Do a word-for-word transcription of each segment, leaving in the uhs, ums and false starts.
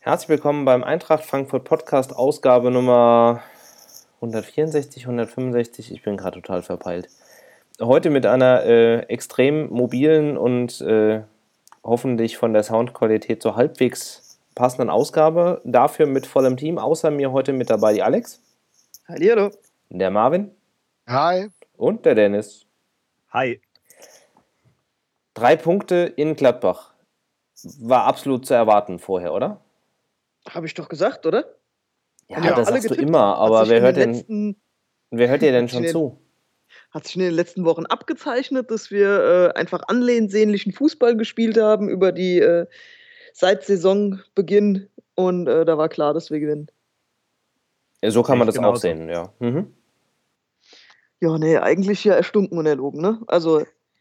Herzlich willkommen beim Eintracht Frankfurt Podcast, Ausgabe Nummer hundertvierundsechzig, hundertfünfundsechzig, ich bin gerade total verpeilt. Heute mit einer äh, extrem mobilen und äh, hoffentlich von der Soundqualität so halbwegs passenden Ausgabe. Dafür mit vollem Team, außer mir heute mit dabei die Alex. Hallihallo. Der Marvin. Hi. Und der Dennis. Hi. Drei Punkte in Gladbach. War absolut zu erwarten vorher, oder? Habe ich doch gesagt, oder? Ja, ja das alle sagst getippt. du immer, aber wer hört, denn, letzten, wer hört dir denn schon den, zu? Hat sich in den letzten Wochen abgezeichnet, dass wir äh, einfach ansehnlichen Fußball gespielt haben über die äh, seit Saisonbeginn und äh, da war klar, dass wir gewinnen. Ja, so kann man das genauso. auch sehen, ja. Mhm. Ja, nee, eigentlich ja erstunken und erlogen, ne? Also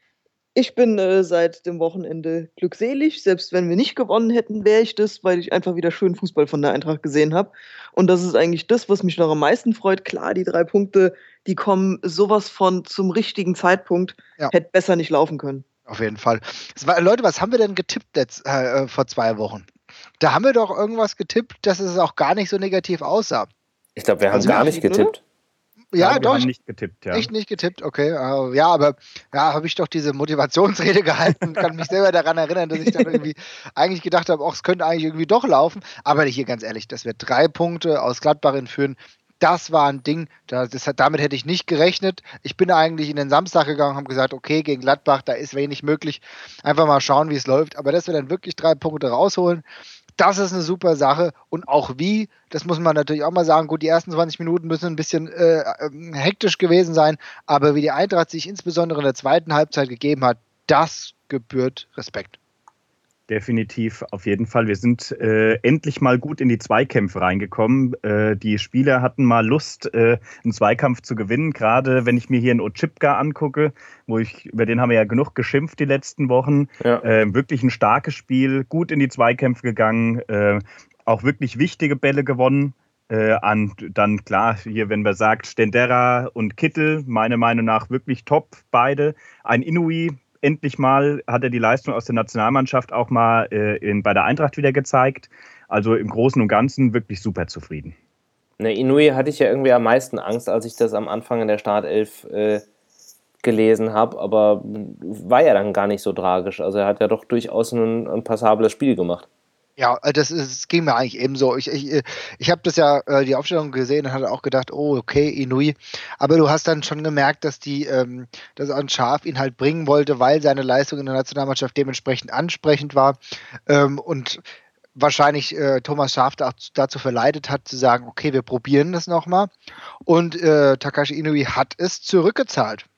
ich bin äh, seit dem Wochenende glückselig. Selbst wenn wir nicht gewonnen hätten, wäre ich das, weil ich einfach wieder schön Fußball von der Eintracht gesehen habe. Und das ist eigentlich das, was mich noch am meisten freut. Klar, die drei Punkte, die kommen sowas von zum richtigen Zeitpunkt. Ja. Hätte besser nicht laufen können. Auf jeden Fall. Es war, Leute, was haben wir denn getippt letzt, äh, vor zwei Wochen? Da haben wir doch irgendwas getippt, dass es auch gar nicht so negativ aussah. Ich glaube, wir haben Also gar nicht Frieden, getippt. Ja, wir doch. haben nicht getippt, ja. Echt nicht getippt, okay. Uh, ja, aber ja, habe ich doch diese Motivationsrede gehalten, kann mich selber daran erinnern, dass ich dann irgendwie eigentlich gedacht habe, es könnte eigentlich irgendwie doch laufen. Aber hier ganz ehrlich, dass wir drei Punkte aus Gladbach entführen, das war ein Ding, das, das, damit hätte ich nicht gerechnet. Ich bin eigentlich in den Samstag gegangen und habe gesagt, okay, gegen Gladbach, da ist wenig möglich. Einfach mal schauen, wie es läuft. Aber dass wir dann wirklich drei Punkte rausholen, das ist eine super Sache. Und auch wie, das muss man natürlich auch mal sagen, gut, die ersten zwanzig Minuten müssen ein bisschen äh, hektisch gewesen sein, aber wie die Eintracht sich insbesondere in der zweiten Halbzeit gegeben hat, das gebührt Respekt. Definitiv, auf jeden Fall. Wir sind äh, endlich mal gut in die Zweikämpfe reingekommen. Äh, die Spieler hatten mal Lust, äh, einen Zweikampf zu gewinnen. Gerade wenn ich mir hier einen Otschipka angucke, wo ich, über den haben wir ja genug geschimpft die letzten Wochen. Ja. Äh, wirklich ein starkes Spiel, gut in die Zweikämpfe gegangen, äh, auch wirklich wichtige Bälle gewonnen. Äh, an, dann klar, hier, wenn man sagt, Stendera und Kittel, meiner Meinung nach wirklich top, beide. Ein Inouye, endlich mal hat er die Leistung aus der Nationalmannschaft auch mal äh, in, bei der Eintracht wieder gezeigt. Also im Großen und Ganzen wirklich super zufrieden. Ne, Inouye hatte ich ja irgendwie am meisten Angst, als ich das am Anfang in der Startelf äh, gelesen habe, aber war ja dann gar nicht so tragisch. Also er hat ja doch durchaus ein, ein passables Spiel gemacht. Ja, das, ist, das ging mir eigentlich ebenso. Ich, ich, ich habe das ja, äh, die Aufstellung gesehen und hatte auch gedacht, oh, okay, Inouye. Aber du hast dann schon gemerkt, dass die, ähm, dass An Scharf ihn halt bringen wollte, weil seine Leistung in der Nationalmannschaft dementsprechend ansprechend war. Ähm, und wahrscheinlich äh, Thomas Schaaf da, dazu verleitet hat, zu sagen, okay, wir probieren das nochmal. Und äh, Takashi Inouye hat es zurückgezahlt.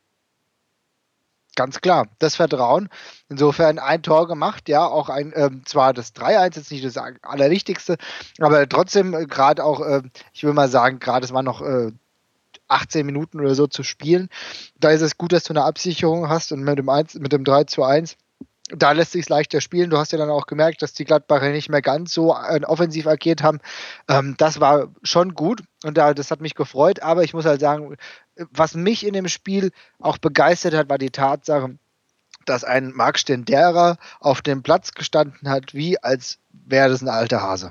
Ganz klar, das Vertrauen. Insofern ein Tor gemacht, ja, auch ein, ähm, zwar das drei eins, jetzt nicht das Allerwichtigste, aber trotzdem äh, gerade auch, äh, ich will mal sagen, gerade es waren noch äh, achtzehn Minuten oder so zu spielen. Da ist es gut, dass du eine Absicherung hast und mit dem, eins, mit dem drei zu eins, da lässt sich es leichter spielen. Du hast ja dann auch gemerkt, dass die Gladbacher nicht mehr ganz so äh, offensiv agiert haben. Ähm, das war schon gut und da, das hat mich gefreut, aber ich muss halt sagen, was mich in dem Spiel auch begeistert hat, war die Tatsache, dass ein Marc Stendera auf dem Platz gestanden hat, wie als wäre das ein alter Hase.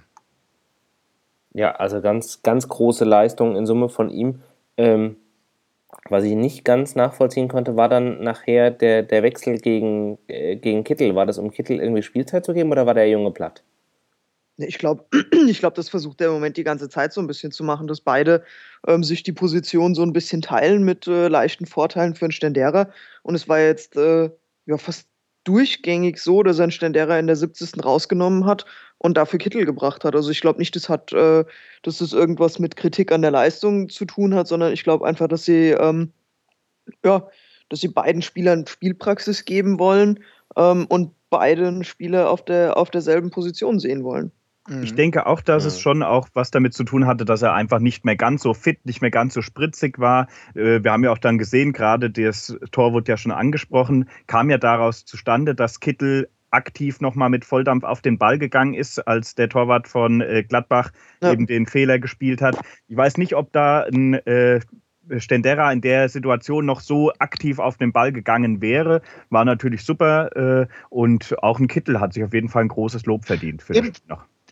Ja, also ganz, ganz große Leistung in Summe von ihm. Ähm, was ich nicht ganz nachvollziehen konnte, war dann nachher der, der Wechsel gegen, äh, gegen Kittel. War das, um Kittel irgendwie Spielzeit zu geben oder war der Junge platt? Ich glaube, ich glaub, das versucht er im Moment die ganze Zeit so ein bisschen zu machen, dass beide ähm, sich die Position so ein bisschen teilen mit äh, leichten Vorteilen für einen Stendera. Und es war jetzt äh, ja, fast durchgängig so, dass er einen Stendera in der siebzigsten rausgenommen hat und dafür Kittel gebracht hat. Also ich glaube nicht, das hat, äh, dass das irgendwas mit Kritik an der Leistung zu tun hat, sondern ich glaube einfach, dass sie, ähm, ja, dass sie beiden Spielern Spielpraxis geben wollen ähm, und beiden Spieler auf der, auf derselben Position sehen wollen. Ich denke auch, dass Mhm. es schon auch was damit zu tun hatte, dass er einfach nicht mehr ganz so fit, nicht mehr ganz so spritzig war. Wir haben ja auch dann gesehen, gerade das Tor wurde ja schon angesprochen, kam ja daraus zustande, dass Kittel aktiv nochmal mit Volldampf auf den Ball gegangen ist, als der Torwart von Gladbach ja. eben den Fehler gespielt hat. Ich weiß nicht, ob da ein äh, Stendera in der Situation noch so aktiv auf den Ball gegangen wäre, war natürlich super. Äh, und auch ein Kittel hat sich auf jeden Fall ein großes Lob verdient für das Spiel noch.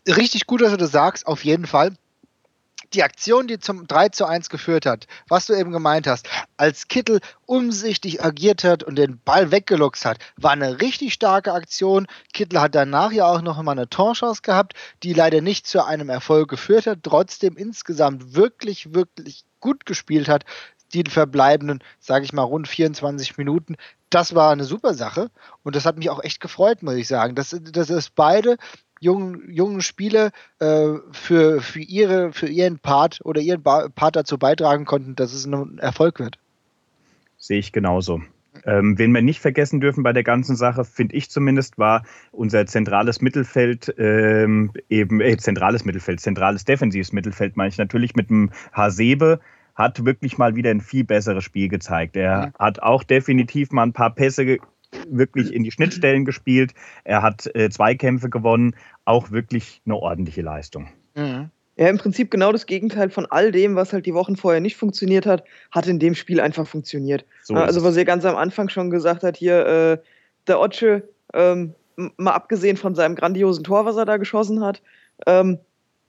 richtig gut, dass du das sagst, auf jeden Fall. Die Aktion, die zum drei zu eins geführt hat, was du eben gemeint hast, als Kittel umsichtig agiert hat und den Ball weggeluchst hat, war eine richtig starke Aktion. Kittel hat danach ja auch noch mal eine Torchance gehabt, die leider nicht zu einem Erfolg geführt hat, trotzdem insgesamt wirklich, wirklich gut gespielt hat. Die verbleibenden, sage ich mal, rund vierundzwanzig Minuten. Das war eine super Sache und das hat mich auch echt gefreut, muss ich sagen. Das, das ist beide jungen, jungen Spieler äh, für, für, ihre, für ihren Part oder ihren ba- Part dazu beitragen konnten, dass es ein Erfolg wird. Sehe ich genauso. Ähm, wen wir nicht vergessen dürfen bei der ganzen Sache, finde ich zumindest, war unser zentrales Mittelfeld, ähm, eben äh, zentrales Mittelfeld, zentrales defensives Mittelfeld, meine ich natürlich mit dem Hasebe, hat wirklich mal wieder ein viel besseres Spiel gezeigt. Er mhm. hat auch definitiv mal ein paar Pässe ge- wirklich in die Schnittstellen gespielt. Er hat äh, Zweikämpfe gewonnen. Auch wirklich eine ordentliche Leistung. Mhm. Ja, im Prinzip genau das Gegenteil von all dem, was halt die Wochen vorher nicht funktioniert hat, hat in dem Spiel einfach funktioniert. So also was er ganz am Anfang schon gesagt hat, hier äh, der Otsche, ähm, mal abgesehen von seinem grandiosen Tor, was er da geschossen hat, ähm,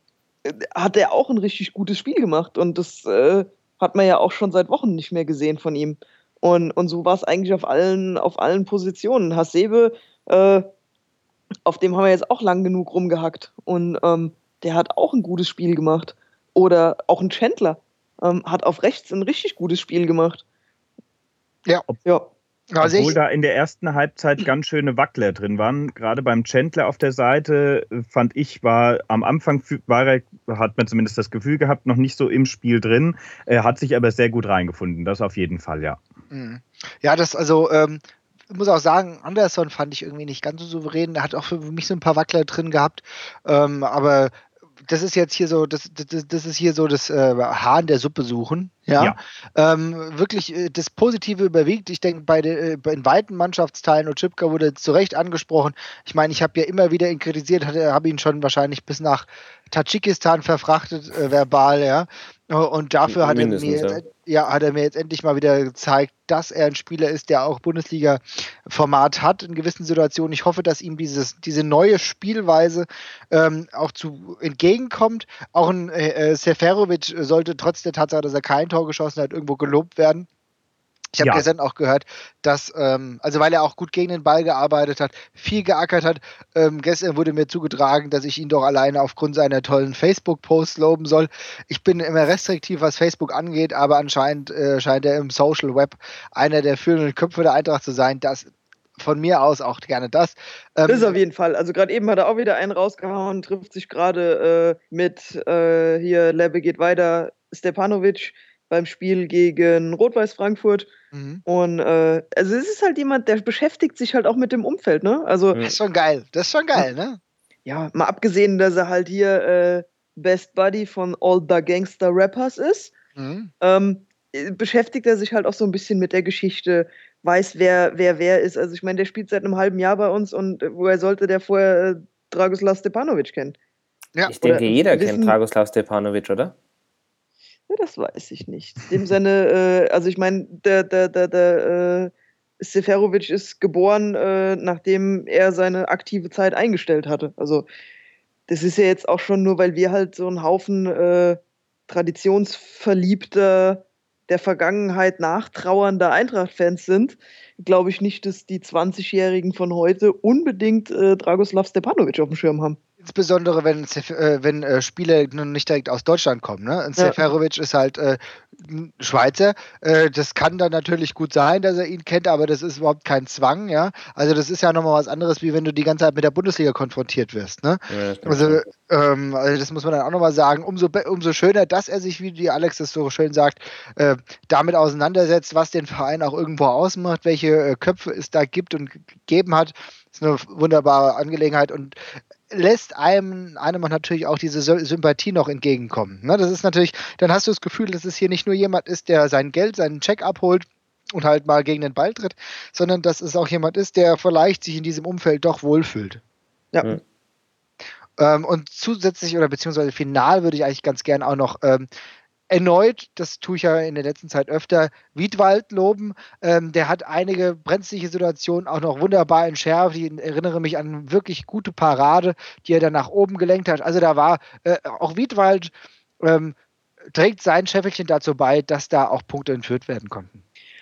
hat er auch ein richtig gutes Spiel gemacht. Und das äh, hat man ja auch schon seit Wochen nicht mehr gesehen von ihm. Und, und so war es eigentlich auf allen, auf allen Positionen. Hasebe, äh, auf dem haben wir jetzt auch lang genug rumgehackt. Und ähm, der hat auch ein gutes Spiel gemacht. Oder auch ein Chandler ähm, hat auf rechts ein richtig gutes Spiel gemacht. Ja. ja. Also Obwohl da in der ersten Halbzeit ganz schöne Wackler drin waren. Gerade beim Chandler auf der Seite, fand ich, war am Anfang, war er, hat man zumindest das Gefühl gehabt, noch nicht so im Spiel drin. Er hat sich aber sehr gut reingefunden. Das auf jeden Fall, ja. Ja, das also, ähm, ich muss auch sagen, Anderson fand ich irgendwie nicht ganz so souverän. Er hat auch für mich so ein paar Wackler drin gehabt. Ähm, aber das ist jetzt hier so, das, das, das ist hier so das äh, Haar in der Suppe suchen. Ja, ja. Ähm, wirklich äh, das Positive überwiegt. Ich denke, bei den äh, in weiten Mannschaftsteilen, und Schipka wurde zu Recht angesprochen. Ich meine, ich habe ja immer wieder ihn kritisiert, habe ihn schon wahrscheinlich bis nach Tadschikistan verfrachtet, äh, verbal, ja. Und dafür hat er, mir jetzt, ja. Ja, hat er mir jetzt endlich mal wieder gezeigt, dass er ein Spieler ist, der auch Bundesliga-Format hat in gewissen Situationen. Ich hoffe, dass ihm dieses, diese neue Spielweise ähm, auch zu entgegenkommt. Auch ein äh, Seferovic sollte trotz der Tatsache, dass er kein Tor geschossen hat, irgendwo gelobt werden. Ich habe ja. gestern auch gehört, dass, ähm, also weil er auch gut gegen den Ball gearbeitet hat, viel geackert hat. Ähm, gestern wurde mir zugetragen, dass ich ihn doch alleine aufgrund seiner tollen Facebook-Posts loben soll. Ich bin immer restriktiv, was Facebook angeht, aber anscheinend äh, scheint er im Social Web einer der führenden Köpfe der Eintracht zu sein. Das von mir aus auch gerne das. Ähm, das ist auf jeden Fall. Also gerade eben hat er auch wieder einen rausgehauen, trifft sich gerade äh, mit äh, hier Lebbe geht weiter, Stepanovic beim Spiel gegen Rot-Weiß Frankfurt. Mhm. Und äh, also es ist halt jemand, der beschäftigt sich halt auch mit dem Umfeld, ne? Also, das ist schon geil. Das ist schon geil, ne? Ja, mal abgesehen, dass er halt hier äh, Best Buddy von All the Gangster Rappers ist, mhm. ähm, beschäftigt er sich halt auch so ein bisschen mit der Geschichte, weiß, wer wer wer ist. Also ich meine, der spielt seit einem halben Jahr bei uns und äh, woher sollte der vorher äh, Dragoslav Stepanovic kennen? Ja. Ich denke, oder jeder wissen, kennt Dragoslav Stepanovic, oder? Ja, das weiß ich nicht. In dem Sinne, äh, also ich meine, der, der, der, der äh, Seferovic ist geboren, äh, nachdem er seine aktive Zeit eingestellt hatte. Also das ist ja jetzt auch schon nur, weil wir halt so ein Haufen äh, traditionsverliebter, der Vergangenheit nachtrauernder Eintracht-Fans sind, glaube ich nicht, dass die zwanzigjährigen von heute unbedingt äh, Dragoslav Stepanovic auf dem Schirm haben. Insbesondere wenn, äh, wenn äh, Spieler nicht direkt aus Deutschland kommen. Ne? Und ja. Seferovic ist halt äh, Schweizer. Äh, das kann dann natürlich gut sein, dass er ihn kennt, aber das ist überhaupt kein Zwang. Ja? Also das ist ja nochmal was anderes, wie wenn du die ganze Zeit mit der Bundesliga konfrontiert wirst. Ne? Ja, das also, ähm, also das muss man dann auch nochmal sagen. Umso, umso schöner, dass er sich, wie die Alex das so schön sagt, äh, damit auseinandersetzt, was den Verein auch irgendwo ausmacht, welche äh, Köpfe es da gibt und gegeben hat. Das ist eine wunderbare Angelegenheit und lässt einem, einem natürlich auch diese Sympathie noch entgegenkommen. Ne? Das ist natürlich, dann hast du das Gefühl, dass es hier nicht nur jemand ist, der sein Geld, seinen Check abholt und halt mal gegen den Ball tritt, sondern dass es auch jemand ist, der vielleicht sich in diesem Umfeld doch wohlfühlt. Ja. Mhm. Ähm, und zusätzlich oder beziehungsweise final würde ich eigentlich ganz gern auch noch ähm, erneut, das tue ich ja in der letzten Zeit öfter, Wiedwald loben. Ähm, der hat einige brenzliche Situationen auch noch wunderbar entschärft. Ich erinnere mich an eine wirklich gute Parade, die er dann nach oben gelenkt hat. Also da war äh, auch Wiedwald ähm, trägt sein Scheffelchen dazu bei, dass da auch Punkte entführt werden konnten.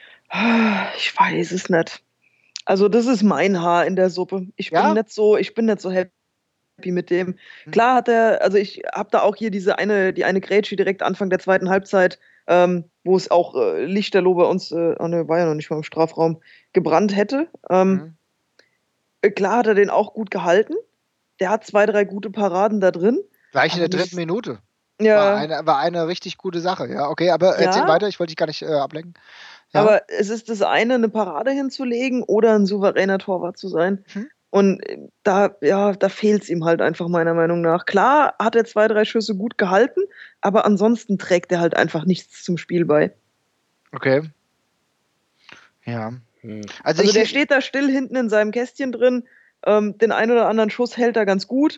Ich weiß es nicht. Also das ist mein Haar in der Suppe. Ich Ja? bin nicht so, ich bin nicht so happy mit dem. Hm. Klar hat er, also ich habe da auch hier diese eine, die eine Grätsche direkt Anfang der zweiten Halbzeit, ähm, wo es auch äh, lichterloh bei uns, äh, oh ne, war ja noch nicht mal im Strafraum, gebrannt hätte. Ähm, Mhm. äh, Klar hat er den auch gut gehalten. Der hat zwei, drei gute Paraden da drin. Gleich in Aber der dritten nicht- Minute. Ja, War eine, war eine richtig gute Sache. Ja, okay, aber Ja. erzähl weiter, ich wollte dich gar nicht äh, ablenken. Ja. aber es ist das eine, eine Parade hinzulegen oder ein souveräner Torwart zu sein. Mhm. Und äh, da, ja, da fehlt es ihm halt einfach meiner Meinung nach. Klar hat er zwei, drei Schüsse gut gehalten, aber ansonsten trägt er halt einfach nichts zum Spiel bei. Okay. Ja. Hm. Also, Also ich, der steht da still hinten in seinem Kästchen drin. Ähm, den einen oder anderen Schuss hält er ganz gut.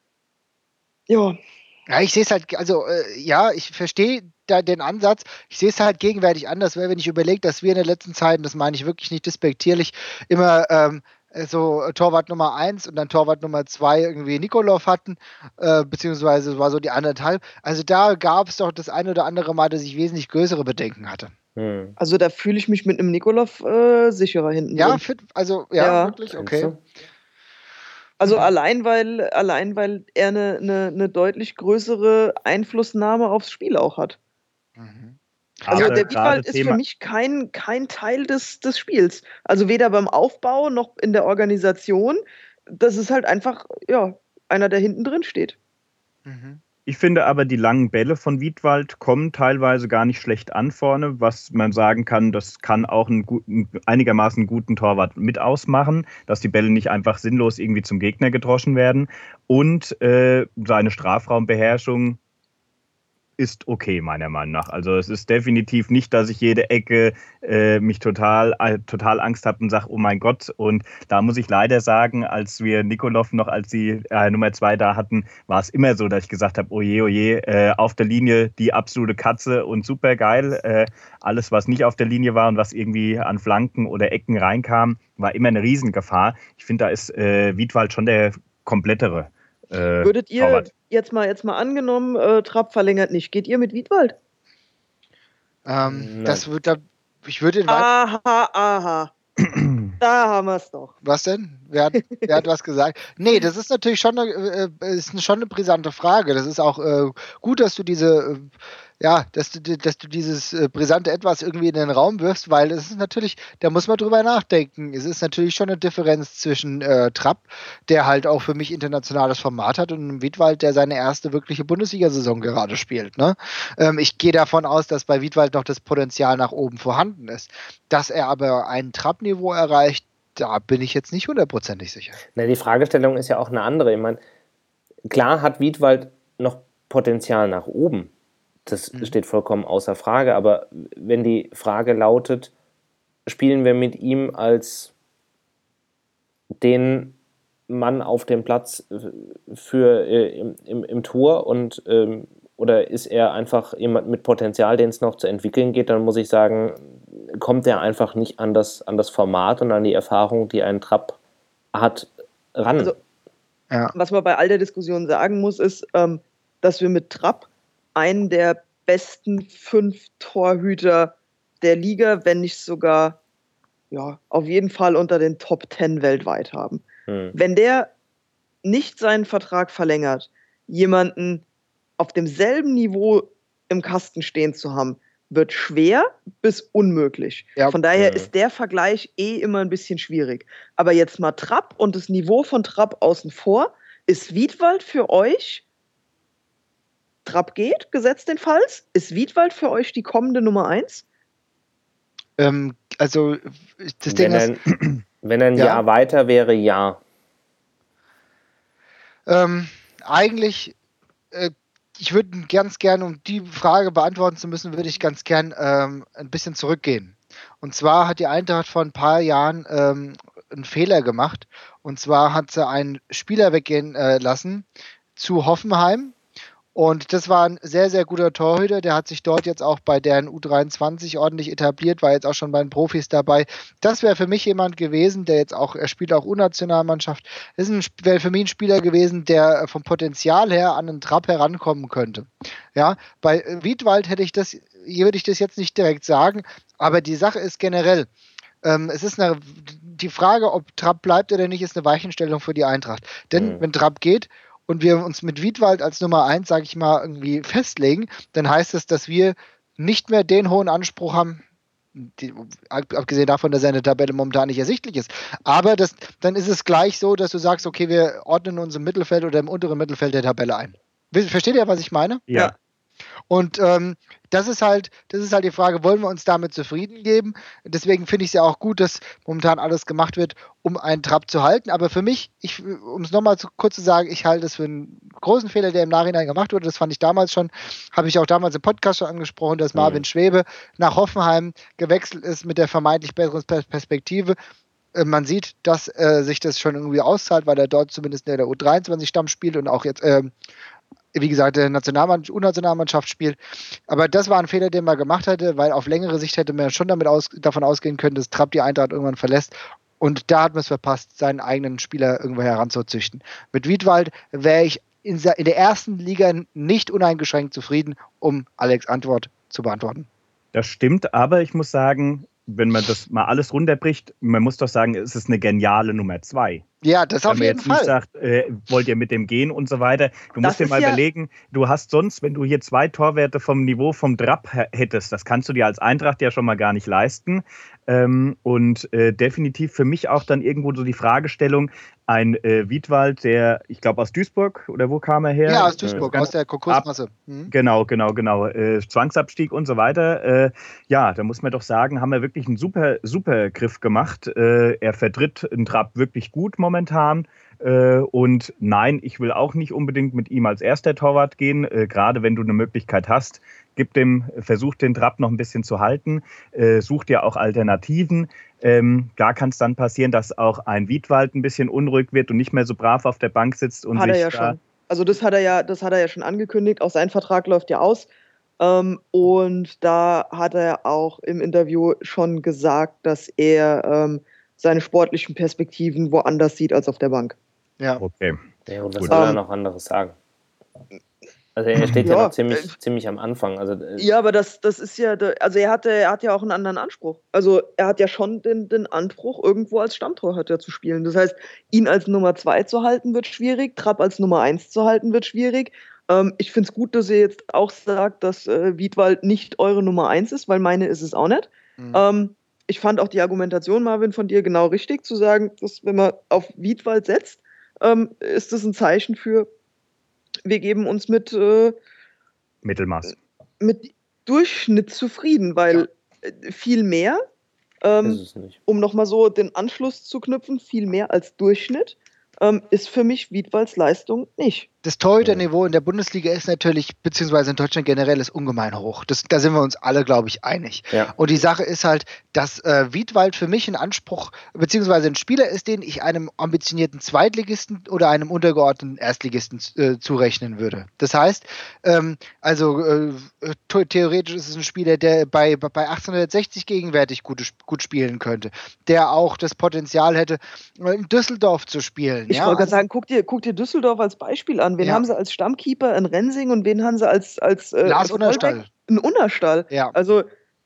Ja, ja, ich sehe es halt, also äh, ja, ich verstehe da den Ansatz. Ich sehe es halt gegenwärtig anders, weil wenn ich überlege, dass wir in den letzten Zeiten, das meine ich wirklich nicht despektierlich, immer ähm, so Torwart Nummer eins und dann Torwart Nummer zwei irgendwie Nikolov hatten, äh, beziehungsweise war so die anderthalb. Also da gab es doch das eine oder andere Mal, dass ich wesentlich größere Bedenken hatte. Hm. also da fühle ich mich mit einem Nikolov äh, sicherer hinten Ja, drin. fit, also ja, Ja. wirklich, Meinst okay. du? Also Mhm. allein weil, allein weil er eine, eine, eine deutlich größere Einflussnahme aufs Spiel auch hat. Mhm. Also Gerade- der gerade Wiedwald ist für Thema- mich kein, kein Teil des, des Spiels. Also weder beim Aufbau noch in der Organisation. Das ist halt einfach, ja, einer, der hinten drin steht. Mhm. Ich finde aber, die langen Bälle von Wiedwald kommen teilweise gar nicht schlecht an vorne, was man sagen kann, das kann auch einen guten, einigermaßen guten Torwart mit ausmachen, dass die Bälle nicht einfach sinnlos irgendwie zum Gegner gedroschen werden. Und äh, seine Strafraumbeherrschung ist okay, meiner Meinung nach. Also es ist definitiv nicht, dass ich jede Ecke äh, mich total, äh, total Angst habe und sage, oh mein Gott. Und da muss ich leider sagen, als wir Nikolov noch als die äh, Nummer zwei da hatten, war es immer so, dass ich gesagt habe, oje, oje, äh, auf der Linie die absolute Katze und super geil. Äh, alles, was nicht auf der Linie war und was irgendwie an Flanken oder Ecken reinkam, war immer eine Riesengefahr. Ich finde, da ist äh, Wiedwald schon der komplettere. Äh, Würdet ihr Torwart. jetzt mal, jetzt mal angenommen, äh, Trapp verlängert nicht, geht ihr mit Wiedwald? Ähm, Nein. das wird da, ich würde den Aha, aha. Da haben wir es doch. Was denn? Wer hat, wer hat was gesagt? Nee, das ist natürlich schon eine, äh, ist eine- schon eine brisante Frage. Das ist auch äh, gut, dass du diese, äh, ja, dass du, dass du dieses äh, brisante Etwas irgendwie in den Raum wirfst, weil es ist natürlich, da muss man drüber nachdenken. Es ist natürlich schon eine Differenz zwischen äh, Trapp, der halt auch für mich internationales Format hat, und einem Wiedwald, der seine erste wirkliche Bundesliga-Saison gerade spielt. Ne? Ähm, ich gehe davon aus, dass bei Wiedwald noch das Potenzial nach oben vorhanden ist. Dass er aber ein Trapp-Niveau erreicht, da bin ich jetzt nicht hundertprozentig sicher. Na, die Fragestellung ist ja auch eine andere. Ich meine, klar hat Wiedwald noch Potenzial nach oben. Das Mhm. steht vollkommen außer Frage. Aber wenn die Frage lautet, spielen wir mit ihm als den Mann auf dem Platz für äh, im, im, im Tor und ähm, oder ist er einfach jemand mit Potenzial, den es noch zu entwickeln geht, dann muss ich sagen, kommt er einfach nicht an das, an das Format und an die Erfahrung, die ein Trapp hat, ran. Also, Ja. Was man bei all der Diskussion sagen muss, ist, ähm, dass wir mit Trapp einen der besten fünf Torhüter der Liga, wenn nicht sogar, ja, auf jeden Fall unter den Top Ten weltweit haben. Hm. Wenn der nicht seinen Vertrag verlängert, jemanden auf demselben Niveau im Kasten stehen zu haben, wird schwer bis unmöglich. Ja. Von daher Ja. ist der Vergleich eh immer ein bisschen schwierig. Aber jetzt mal Trapp und das Niveau von Trapp außen vor. Ist Wiedwald für euch, Trapp geht, gesetzt den Falls, ist Wiedwald für euch die kommende Nummer eins? Ähm, also, das Ding Wenn ist, er, wenn er ein Ja. Jahr weiter wäre, ja. ähm, eigentlich, äh, ich würde ganz gern, um die Frage beantworten zu müssen, würde ich ganz gern ähm, ein bisschen zurückgehen. Und zwar hat die Eintracht vor ein paar Jahren ähm, einen Fehler gemacht. Und zwar hat sie einen Spieler weggehen äh, lassen zu Hoffenheim. Und das war ein sehr, sehr guter Torhüter. Der hat sich dort jetzt auch bei deren U dreiundzwanzig ordentlich etabliert, war jetzt auch schon bei den Profis dabei. Das wäre für mich jemand gewesen, der jetzt auch, er spielt auch U-Nationalmannschaft, das wäre für mich ein Spieler gewesen, der vom Potenzial her an einen Trapp herankommen könnte. Ja, bei Wiedwald hätte ich das, hier würde ich das jetzt nicht direkt sagen, aber die Sache ist generell, ähm, es ist eine, die Frage, ob Trapp bleibt oder nicht, ist eine Weichenstellung für die Eintracht. Denn Mhm. wenn Trapp geht und wir uns mit Wiedwald als Nummer eins, sage ich mal, irgendwie festlegen, dann heißt es, dass wir nicht mehr den hohen Anspruch haben, die, abgesehen davon, dass seine Tabelle momentan nicht ersichtlich ist. Aber das, dann ist es gleich so, dass du sagst, okay, wir ordnen uns im Mittelfeld oder im unteren Mittelfeld der Tabelle ein. Versteht ihr, was ich meine? Ja. Und ähm, das ist halt, das ist halt die Frage, wollen wir uns damit zufrieden geben? Deswegen finde ich es ja auch gut, dass momentan alles gemacht wird, um einen Trapp zu halten. Aber für mich, ich, um es nochmal zu, kurz zu sagen, ich halte es für einen großen Fehler, der im Nachhinein gemacht wurde. Das fand ich damals schon, habe ich auch damals im Podcast schon angesprochen, dass Marvin Mhm. Schwebe nach Hoffenheim gewechselt ist mit der vermeintlich besseren Perspektive. Äh, Man sieht, dass äh, sich das schon irgendwie auszahlt, weil er dort zumindest in der U dreiundzwanzig Stamm spielt und auch jetzt ähm, wie gesagt, der Nationalmannschaft, U-Nationalmannschaft spielt. Aber das war ein Fehler, den man gemacht hätte, weil auf längere Sicht hätte man schon damit aus, davon ausgehen können, dass Trapp die Eintracht irgendwann verlässt. Und da hat man es verpasst, seinen eigenen Spieler irgendwo heranzuzüchten. Mit Wiedwald wäre ich in, in der ersten Liga nicht uneingeschränkt zufrieden, um Alex' Antwort zu beantworten. Das stimmt, aber ich muss sagen, wenn man das mal alles runterbricht, man muss doch sagen, es ist eine geniale Nummer zwei. Ja, das auf Wenn man jeden jetzt Fall. nicht sagt, äh, wollt ihr mit dem gehen und so weiter. Du Das musst dir ist mal ja- überlegen, du hast sonst, wenn du hier zwei Torwerte vom Niveau vom Trapp h- hättest, das kannst du dir als Eintracht ja schon mal gar nicht leisten. Ähm, und äh, definitiv für mich auch dann irgendwo so die Fragestellung, ein äh, Wiedwald, der, ich glaube aus Duisburg, oder wo kam er her? Ja, aus Duisburg, Äh, aus der Konkursmasse. Mhm. Genau, genau, genau. Äh, Zwangsabstieg und so weiter. Äh, ja, da muss man doch sagen, haben wir wirklich einen super, super Griff gemacht. Äh, er vertritt einen Trapp wirklich gut momentan. Äh, und nein, ich will auch nicht unbedingt mit ihm als erster Torwart gehen. Äh, gerade wenn du eine Möglichkeit hast, gib dem, versuch den Trapp noch ein bisschen zu halten. Äh, such dir auch Alternativen. Ähm, da kann es dann passieren, dass auch ein Wiedwald ein bisschen unruhig wird und nicht mehr so brav auf der Bank sitzt und Hat er sich ja da schon. Also das hat er ja, das hat er ja schon angekündigt. Auch sein Vertrag läuft ja aus. Ähm, und da hat er auch im Interview schon gesagt, dass er ähm, seine sportlichen Perspektiven woanders sieht als auf der Bank. Ja. Okay. Ja, und was Gut. soll er Ähm, noch anderes sagen? Also er steht ja, Ja, noch ziemlich, äh, ziemlich am Anfang. Also, äh, Ja, aber das, das ist ja, de- also er hatte, er hat ja auch einen anderen Anspruch. Also er hat ja schon den, den Anspruch, irgendwo als Stammtorhüter zu spielen. Das heißt, ihn als Nummer zwei zu halten, wird schwierig, Trapp als Nummer eins zu halten, wird schwierig. Ähm, ich finde es gut, dass ihr jetzt auch sagt, dass äh, Wiedwald nicht eure Nummer eins ist, weil meine ist es auch nicht. Mhm. Ähm, ich fand auch die Argumentation, Marvin, von dir genau richtig, zu sagen, dass wenn man auf Wiedwald setzt, ähm, ist das ein Zeichen für, wir geben uns mit, äh, Mittelmaß. mit Durchschnitt zufrieden, weil äh, viel mehr, ähm, ist es nicht. um nochmal so den Anschluss zu knüpfen, viel mehr als Durchschnitt ähm, ist für mich Wiedwalds Leistung nicht. Das Torhüterniveau in der Bundesliga ist natürlich, beziehungsweise in Deutschland generell, ist ungemein hoch. Das, da sind wir uns alle, glaube ich, einig. Ja. Und die Sache ist halt, dass äh, Wiedwald für mich ein Anspruch, beziehungsweise ein Spieler ist, den ich einem ambitionierten Zweitligisten oder einem untergeordneten Erstligisten äh, zurechnen würde. Das heißt, ähm, also äh, theoretisch ist es ein Spieler, der bei, bei achtzehnhundertsechzig gegenwärtig gut, gut spielen könnte, der auch das Potenzial hätte, in Düsseldorf zu spielen. Ich ja? wollte gerade Also, sagen, guck dir, guck dir Düsseldorf als Beispiel an. Wen Ja. haben sie als Stammkeeper in Rensing und wen haben sie als, als äh, Lars als Unerstall. Vollback? Ein Unerstall. Ja. Also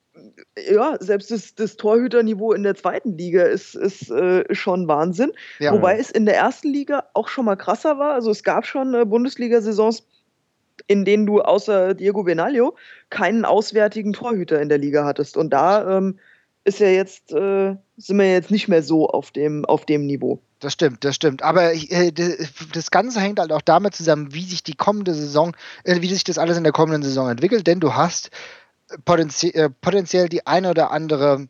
ja, selbst das, das Torhüterniveau in der zweiten Liga ist, ist äh, schon Wahnsinn. Ja. Wobei es in der ersten Liga auch schon mal krasser war. Also es gab schon äh, Bundesliga-Saisons, in denen du außer Diego Benaglio keinen auswärtigen Torhüter in der Liga hattest. Und da ähm, ist ja jetzt, äh, sind wir jetzt nicht mehr so auf dem, auf dem Niveau. Das stimmt, das stimmt. Aber äh, das Ganze hängt halt auch damit zusammen, wie sich die kommende Saison, äh, wie sich das alles in der kommenden Saison entwickelt. Denn du hast potenzie äh, potenziell die eine oder andere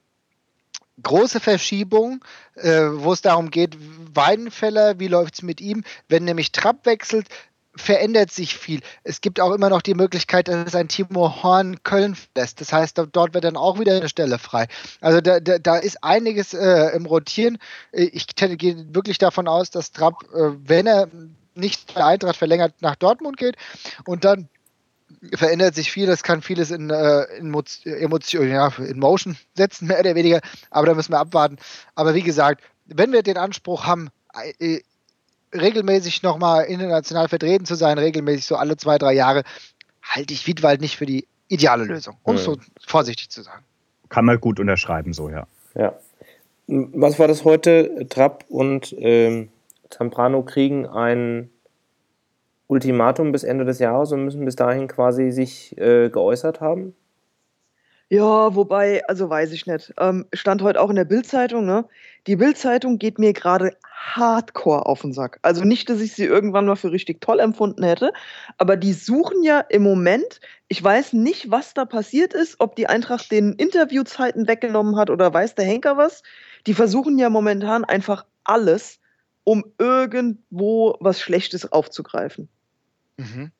große Verschiebung, äh, wo es darum geht, Weidenfeller, wie läuft es mit ihm? Wenn nämlich Trapp wechselt, verändert sich viel. Es gibt auch immer noch die Möglichkeit, dass ein Timo Horn Köln lässt. Das heißt, dort wird dann auch wieder eine Stelle frei. Also da, da, da ist einiges äh, im Rotieren. Ich gehe wirklich davon aus, dass Trapp, äh, wenn er nicht bei Eintracht verlängert nach Dortmund geht und dann verändert sich viel, das kann vieles in, äh, in Emotion, ja, in Motion setzen, mehr oder weniger, aber da müssen wir abwarten. Aber wie gesagt, wenn wir den Anspruch haben, äh, regelmäßig nochmal international vertreten zu sein, regelmäßig so alle zwei, drei Jahre, halte ich Wiedwald nicht für die ideale Lösung, um es hm. so vorsichtig zu sagen. Kann man gut unterschreiben, so, ja. Ja. Was war das heute? Trapp und ähm, Zambrano kriegen ein Ultimatum bis Ende des Jahres und müssen bis dahin quasi sich äh, geäußert haben? Ja, wobei, also weiß ich nicht. Ähm, stand heute auch in der Bild-Zeitung, ne? Die Bild-Zeitung geht mir gerade hardcore auf den Sack. Also nicht, dass ich sie irgendwann mal für richtig toll empfunden hätte, aber die suchen ja im Moment, ich weiß nicht, was da passiert ist, ob die Eintracht den Interviewzeiten weggenommen hat oder weiß der Henker was. Die versuchen ja momentan einfach alles, um irgendwo was Schlechtes aufzugreifen. Mhm.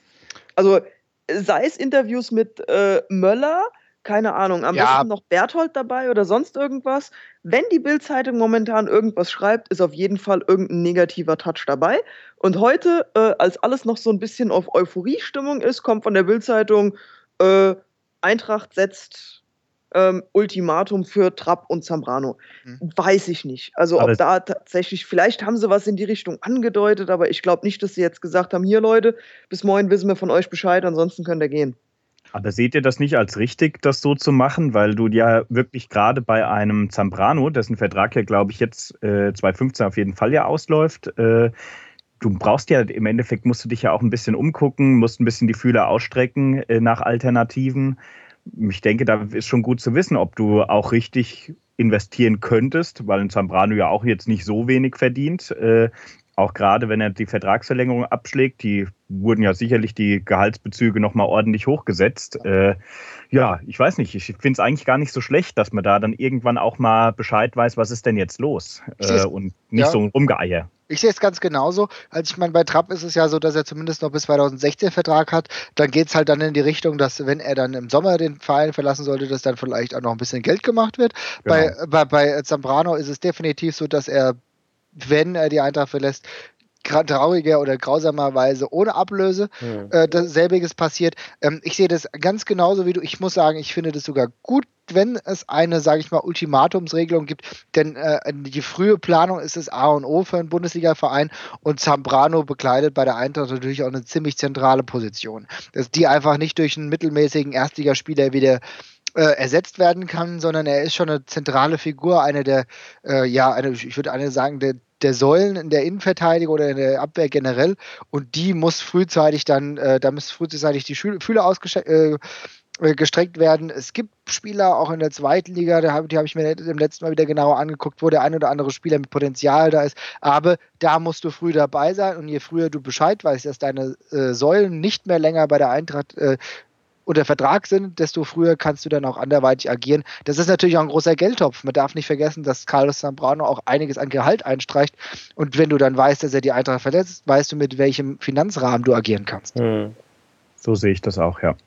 Also sei es Interviews mit äh, Möller, keine Ahnung, am Ja. besten noch Berthold dabei oder sonst irgendwas. Wenn die Bild-Zeitung momentan irgendwas schreibt, ist auf jeden Fall irgendein negativer Touch dabei. Und heute, äh, als alles noch so ein bisschen auf Euphorie-Stimmung ist, kommt von der Bild-Zeitung, äh, Eintracht setzt ähm, Ultimatum für Trapp und Zambrano. Mhm. Weiß ich nicht. Also Aber ob da tatsächlich, vielleicht haben sie was in die Richtung angedeutet, aber ich glaube nicht, dass sie jetzt gesagt haben, hier Leute, bis morgen wissen wir von euch Bescheid, ansonsten könnt ihr gehen. Aber seht ihr das nicht als richtig, das so zu machen? Weil du ja wirklich gerade bei einem Zambrano, dessen Vertrag ja, glaube ich, jetzt äh, zwanzig fünfzehn auf jeden Fall ja ausläuft, äh, du brauchst ja im Endeffekt, musst du dich ja auch ein bisschen umgucken, musst ein bisschen die Fühler ausstrecken äh, nach Alternativen. Ich denke, da ist schon gut zu wissen, ob du auch richtig investieren könntest, weil ein Zambrano ja auch jetzt nicht so wenig verdient. Äh, auch gerade, wenn er die Vertragsverlängerung abschlägt, die wurden ja sicherlich die Gehaltsbezüge nochmal ordentlich hochgesetzt. Äh, ja, ich weiß nicht, ich finde es eigentlich gar nicht so schlecht, dass man da dann irgendwann auch mal Bescheid weiß, was ist denn jetzt los äh, und nicht ja. so ein Rumgeeier. Ich sehe es ganz genauso. Also ich meine, bei Trapp ist es ja so, dass er zumindest noch bis zwanzig sechzehn Vertrag hat. Dann geht es halt dann in die Richtung, dass wenn er dann im Sommer den Verein verlassen sollte, dass dann vielleicht auch noch ein bisschen Geld gemacht wird. Genau. Bei, bei, bei Zambrano ist es definitiv so, dass er, wenn er die Eintracht verlässt, trauriger oder grausamerweise ohne Ablöse Hm. äh, dasselbiges passiert. Ähm, ich sehe das ganz genauso wie du. Ich muss sagen, ich finde das sogar gut, wenn es eine, sage ich mal, Ultimatumsregelung gibt, denn äh, die frühe Planung ist das A und O für einen Bundesliga-Verein und Zambrano bekleidet bei der Eintracht natürlich auch eine ziemlich zentrale Position, dass die einfach nicht durch einen mittelmäßigen Erstligaspieler wieder äh, ersetzt werden kann, sondern er ist schon eine zentrale Figur, eine der, äh, ja, eine, ich würde eine sagen, der der Säulen in der Innenverteidigung oder in der Abwehr generell und die muss frühzeitig dann, äh, da müssen frühzeitig die Fühler ausgestreckt äh, gestreckt werden. Es gibt Spieler auch in der zweiten Liga, da hab, die habe ich mir im letzten Mal wieder genauer angeguckt, wo der ein oder andere Spieler mit Potenzial da ist, aber da musst du früh dabei sein und je früher du Bescheid weißt, dass deine äh, Säulen nicht mehr länger bei der Eintracht äh, unter Vertrag sind, desto früher kannst du dann auch anderweitig agieren. Das ist natürlich auch ein großer Geldtopf. Man darf nicht vergessen, dass Carlos Zambrano auch einiges an Gehalt einstreicht. Und wenn du dann weißt, dass er die Eintracht verletzt, weißt du, mit welchem Finanzrahmen du agieren kannst. Hm. So sehe ich das auch, ja.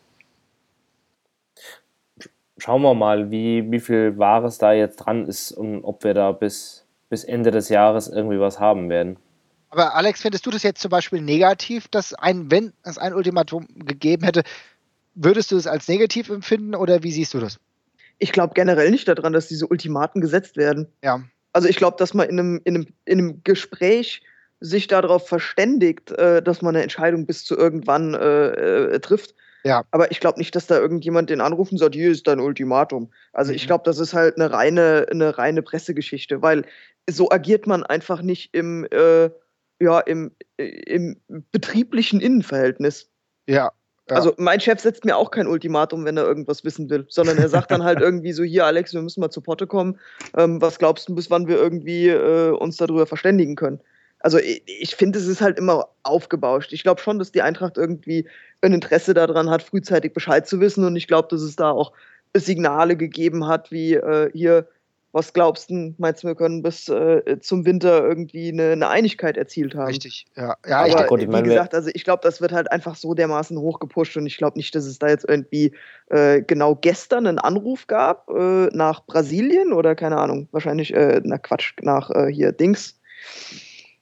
Schauen wir mal, wie, wie viel Wahres da jetzt dran ist und ob wir da bis, bis Ende des Jahres irgendwie was haben werden. Aber Alex, findest du das jetzt zum Beispiel negativ, dass ein, wenn es ein Ultimatum gegeben hätte, würdest du es als negativ empfinden oder wie siehst du das? Ich glaube generell nicht daran, dass diese Ultimaten gesetzt werden. Ja. Also ich glaube, dass man in einem, in, einem, in einem Gespräch sich darauf verständigt, äh, dass man eine Entscheidung bis zu irgendwann äh, äh, trifft. Ja. Aber ich glaube nicht, dass da irgendjemand den anruft und sagt, hier ist dein Ultimatum. Also Mhm. ich glaube, das ist halt eine reine, eine reine Pressegeschichte, weil so agiert man einfach nicht im, äh, ja, im, im betrieblichen Innenverhältnis. Ja. Ja. Also mein Chef setzt mir auch kein Ultimatum, wenn er irgendwas wissen will, sondern er sagt dann halt irgendwie so, hier Alex, wir müssen mal zu Potte kommen. Ähm, was glaubst du, bis wann wir irgendwie äh, uns darüber verständigen können? Also ich, ich finde, es ist halt immer aufgebauscht. Ich glaube schon, dass die Eintracht irgendwie ein Interesse daran hat, frühzeitig Bescheid zu wissen und ich glaube, dass es da auch Signale gegeben hat, wie äh, hier, was glaubst du, meinst du, wir können bis äh, zum Winter irgendwie eine, eine Einigkeit erzielt haben? Richtig, ja. Ja, Aber ich, Ja, gut, ich wie meine, gesagt, also ich glaube, das wird halt einfach so dermaßen hochgepusht und ich glaube nicht, dass es da jetzt irgendwie äh, genau gestern einen Anruf gab äh, nach Brasilien oder keine Ahnung, wahrscheinlich, äh, na Quatsch, nach äh, hier Dings.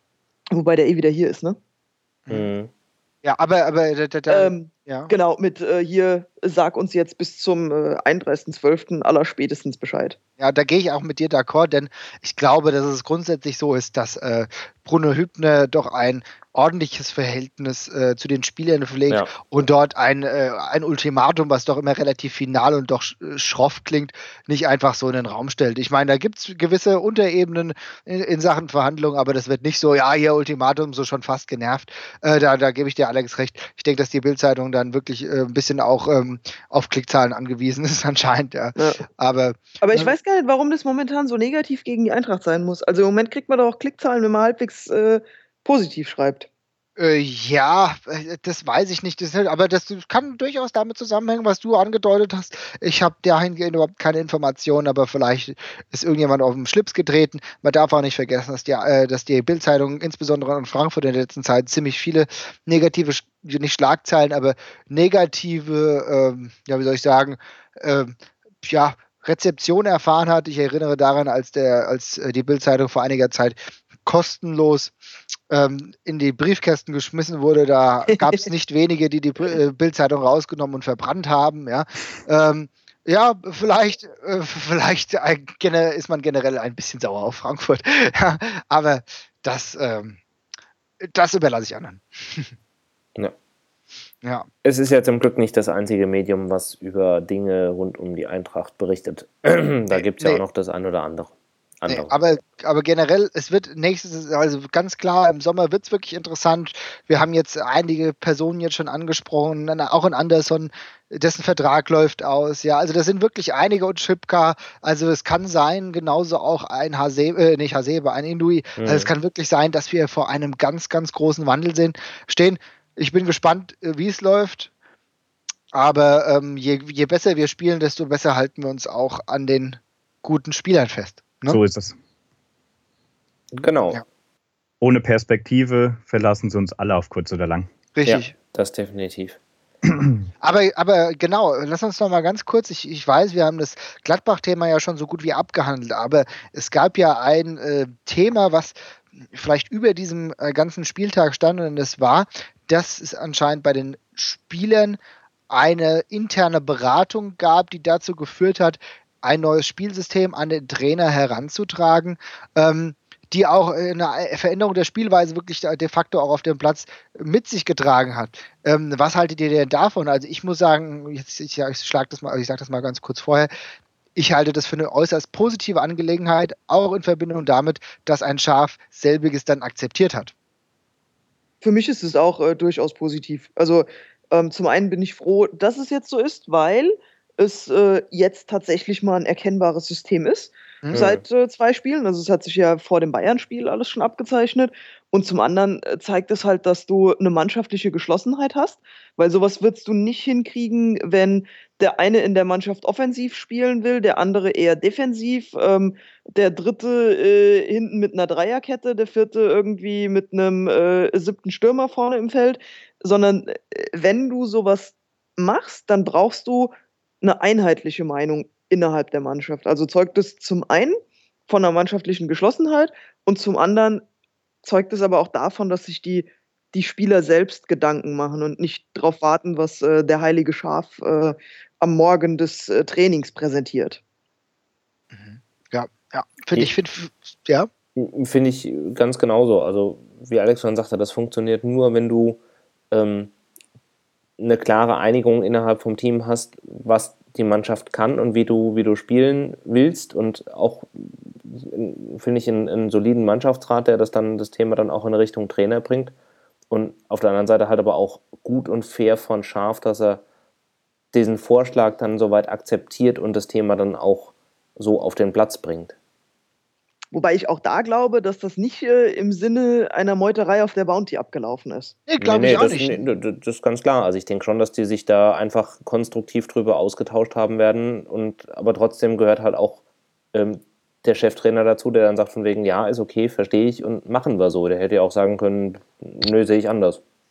Wobei der eh wieder hier ist, ne? Mhm. Ja, aber, aber da, da, da, Ähm, ja. Genau, mit äh, hier, sag uns jetzt bis zum äh, einunddreißigsten zwölften allerspätestens Bescheid. Ja, da gehe ich auch mit dir d'accord, denn ich glaube, dass es grundsätzlich so ist, dass äh, Bruno Hübner doch ein ordentliches Verhältnis äh, zu den Spielern pflegt Ja. und dort ein, äh, ein Ultimatum, was doch immer relativ final und doch sch- schroff klingt, nicht einfach so in den Raum stellt. Ich meine, da gibt es gewisse Unterebenen in, in Sachen Verhandlungen, aber das wird nicht so, ja, hier Ultimatum, so schon fast genervt. Äh, da, da gebe ich dir Alex recht. Ich denke, dass die Bild-Zeitung dann wirklich äh, ein bisschen auch ähm, auf Klickzahlen angewiesen ist, anscheinend, ja. Ja. Aber Aber ich äh, weiß gar nicht, warum das momentan so negativ gegen die Eintracht sein muss. Also im Moment kriegt man doch auch Klickzahlen, wenn man halbwegs äh, positiv schreibt. Äh, ja, äh, das weiß ich nicht. Das, ist- aber das kann durchaus damit zusammenhängen, was du angedeutet hast. Ich habe dahingehend überhaupt keine Informationen, aber vielleicht ist irgendjemand auf den Schlips getreten. Man darf auch nicht vergessen, dass die, äh, dass die Bild-Zeitung, insbesondere in Frankfurt in der letzten Zeit, ziemlich viele negative, Sch- nicht Schlagzeilen, aber negative, ähm, ja, wie soll ich sagen, ähm, ja, Rezeption erfahren hat. Ich erinnere daran, als, der, als äh, die Bild-Zeitung vor einiger Zeit kostenlos ähm, in die Briefkästen geschmissen wurde, da gab es nicht wenige, die die Br- äh, Bild-Zeitung rausgenommen und verbrannt haben. Ja, ähm, ja vielleicht, äh, vielleicht ein, gene- ist man generell ein bisschen sauer auf Frankfurt. Ja, aber das, ähm, das überlasse ich anderen. Ja. Ja. Es ist ja zum Glück nicht das einzige Medium, was über Dinge rund um die Eintracht berichtet. Da gibt es ja Nee. auch noch das ein oder andere. Nee, andere. aber, aber generell, es wird nächstes, also ganz klar, im Sommer wird es wirklich interessant. Wir haben jetzt einige Personen jetzt schon angesprochen, dann auch in Anderson, dessen Vertrag läuft aus. Ja, also das sind wirklich einige und Schipka. Also es kann sein, genauso auch ein Hasebe, äh, nicht Hasebe, ein Inui. Also es Mhm. kann wirklich sein, dass wir vor einem ganz, ganz großen Wandel sind, stehen. Ich bin gespannt, äh, wie es läuft. Aber ähm, je, je besser wir spielen, desto besser halten wir uns auch an den guten Spielern fest. Ne? So ist es. Genau. Ja. Ohne Perspektive verlassen sie uns alle auf kurz oder lang. Richtig. Ja, das definitiv. Aber, aber genau, lass uns noch mal ganz kurz, ich, ich weiß, wir haben das Gladbach-Thema ja schon so gut wie abgehandelt, aber es gab ja ein äh, Thema, was vielleicht über diesem äh, ganzen Spieltag stand, und das war, dass es anscheinend bei den Spielern eine interne Beratung gab, die dazu geführt hat, ein neues Spielsystem an den Trainer heranzutragen, ähm, die auch eine Veränderung der Spielweise wirklich de facto auch auf dem Platz mit sich getragen hat. Ähm, was haltet ihr denn davon? Also ich muss sagen, jetzt, ich, ich schlage das mal, ich sage das mal ganz kurz vorher, ich halte das für eine äußerst positive Angelegenheit, auch in Verbindung damit, dass ein Schaf selbiges dann akzeptiert hat. Für mich ist es auch äh, durchaus positiv. Also ähm, zum einen bin ich froh, dass es jetzt so ist, weil es äh, jetzt tatsächlich mal ein erkennbares System ist. Mhm. Seit äh, zwei Spielen. Also es hat sich ja vor dem Bayern-Spiel alles schon abgezeichnet. Und zum anderen äh, zeigt es halt, dass du eine mannschaftliche Geschlossenheit hast, weil sowas würdest du nicht hinkriegen, wenn der eine in der Mannschaft offensiv spielen will, der andere eher defensiv, ähm, der dritte äh, hinten mit einer Dreierkette, der vierte irgendwie mit einem äh, siebten Stürmer vorne im Feld, sondern äh, wenn du sowas machst, dann brauchst du eine einheitliche Meinung innerhalb der Mannschaft. Also zeugt es zum einen von einer mannschaftlichen Geschlossenheit und zum anderen zeugt es aber auch davon, dass sich die, die Spieler selbst Gedanken machen und nicht darauf warten, was äh, der heilige Schaf äh, am Morgen des äh, Trainings präsentiert. Ja, ja, finde ich, finde, ja. Finde ich ganz genauso. Also, wie Alex schon sagte, das funktioniert nur, wenn du ähm, eine klare Einigung innerhalb vom Team hast, was die Mannschaft kann und wie du, wie du spielen willst. Und auch, finde ich, einen, einen soliden Mannschaftsrat, der das dann das Thema dann auch in Richtung Trainer bringt. Und auf der anderen Seite halt aber auch gut und fair von Schaf, dass er diesen Vorschlag dann soweit akzeptiert und das Thema dann auch so auf den Platz bringt. Wobei ich auch da glaube, dass das nicht äh, im Sinne einer Meuterei auf der Bounty abgelaufen ist. Nee, glaube nee, nee, ich auch das, nicht. Nee, das ist ganz klar. Also ich denke schon, dass die sich da einfach konstruktiv drüber ausgetauscht haben werden. Und aber trotzdem gehört halt auch ähm, der Cheftrainer dazu, der dann sagt von wegen, ja, ist okay, verstehe ich und machen wir so. Der hätte ja auch sagen können, nö, sehe ich anders.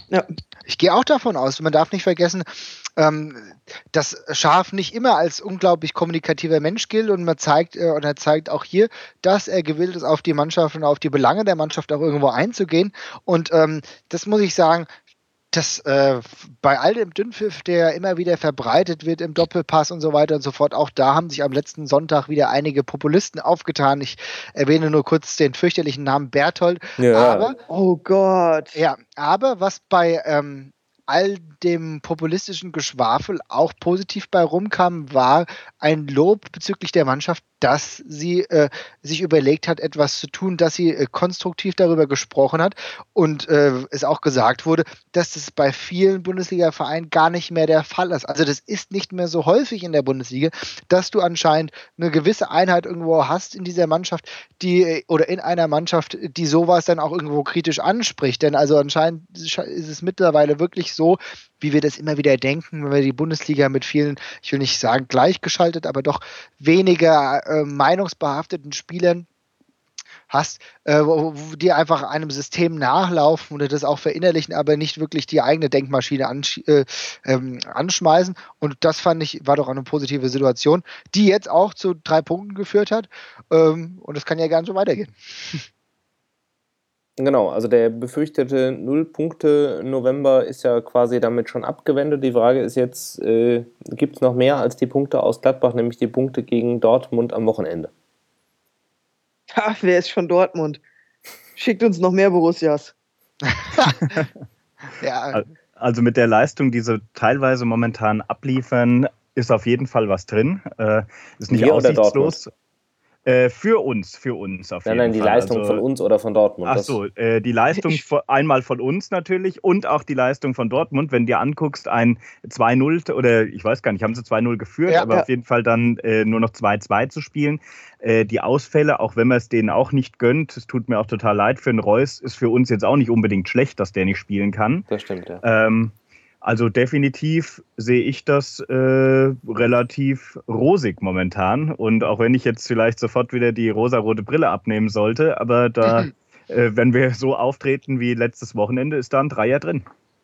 Ja. Ich gehe auch davon aus, man darf nicht vergessen, ähm, dass Schaf nicht immer als unglaublich kommunikativer Mensch gilt und man zeigt, äh, und er zeigt auch hier, dass er gewillt ist, auf die Mannschaft und auf die Belange der Mannschaft auch irgendwo einzugehen. Und ähm, das muss ich sagen, dass äh, bei all dem Dünnpfiff, der immer wieder verbreitet wird im Doppelpass und so weiter und so fort, auch da haben sich am letzten Sonntag wieder einige Populisten aufgetan. Ich erwähne nur kurz den fürchterlichen Namen Berthold. Ja. Aber, Oh Gott. ja, aber was bei ähm, all dem populistischen Geschwafel auch positiv bei rumkam, war ein Lob bezüglich der Mannschaft, dass sie äh, sich überlegt hat, etwas zu tun, dass sie äh, konstruktiv darüber gesprochen hat und äh, es auch gesagt wurde, dass das bei vielen Bundesliga-Vereinen gar nicht mehr der Fall ist. Also das ist nicht mehr so häufig in der Bundesliga, dass du anscheinend eine gewisse Einheit irgendwo hast in dieser Mannschaft, die oder in einer Mannschaft, die sowas dann auch irgendwo kritisch anspricht. Denn also anscheinend ist es mittlerweile wirklich so, wie wir das immer wieder denken, wenn wir die Bundesliga mit vielen, ich will nicht sagen gleichgeschaltet, aber doch weniger äh, meinungsbehafteten Spielern hast, äh, wo, wo die einfach einem System nachlaufen oder das auch verinnerlichen, aber nicht wirklich die eigene Denkmaschine ansch äh, ähm, anschmeißen. Und das fand ich, war doch eine positive Situation, die jetzt auch zu drei Punkten geführt hat. Ähm, und es kann ja gerne so weitergehen. Genau, also der befürchtete Null-Punkte-November ist ja quasi damit schon abgewendet. Die Frage ist jetzt, äh, gibt es noch mehr als die Punkte aus Gladbach, nämlich die Punkte gegen Dortmund am Wochenende? Ha, wer ist schon Dortmund? Schickt uns noch mehr Borussias. Ja. Also mit der Leistung, die sie teilweise momentan abliefern, ist auf jeden Fall was drin. Äh, ist nicht Wir oder aussichtslos. Äh, für uns, für uns auf Nein, jeden nein, die Fall. Leistung Also, von uns oder von Dortmund. ach Das- so, äh, die Leistung Ich- von, einmal von uns natürlich und auch die Leistung von Dortmund. Wenn du dir anguckst, ein zwei null oder ich weiß gar nicht, haben sie zwei null geführt, Ja, aber ja. auf jeden Fall dann äh, nur noch zwei zwei zu spielen. Äh, die Ausfälle, auch wenn man es denen auch nicht gönnt, es tut mir auch total leid für den Reus, ist für uns jetzt auch nicht unbedingt schlecht, dass der nicht spielen kann. Das stimmt, ja. Ähm, also definitiv sehe ich das äh, relativ rosig momentan. Und auch wenn ich jetzt vielleicht sofort wieder die rosarote Brille abnehmen sollte, aber da, äh, wenn wir so auftreten wie letztes Wochenende, ist da ein Dreier drin.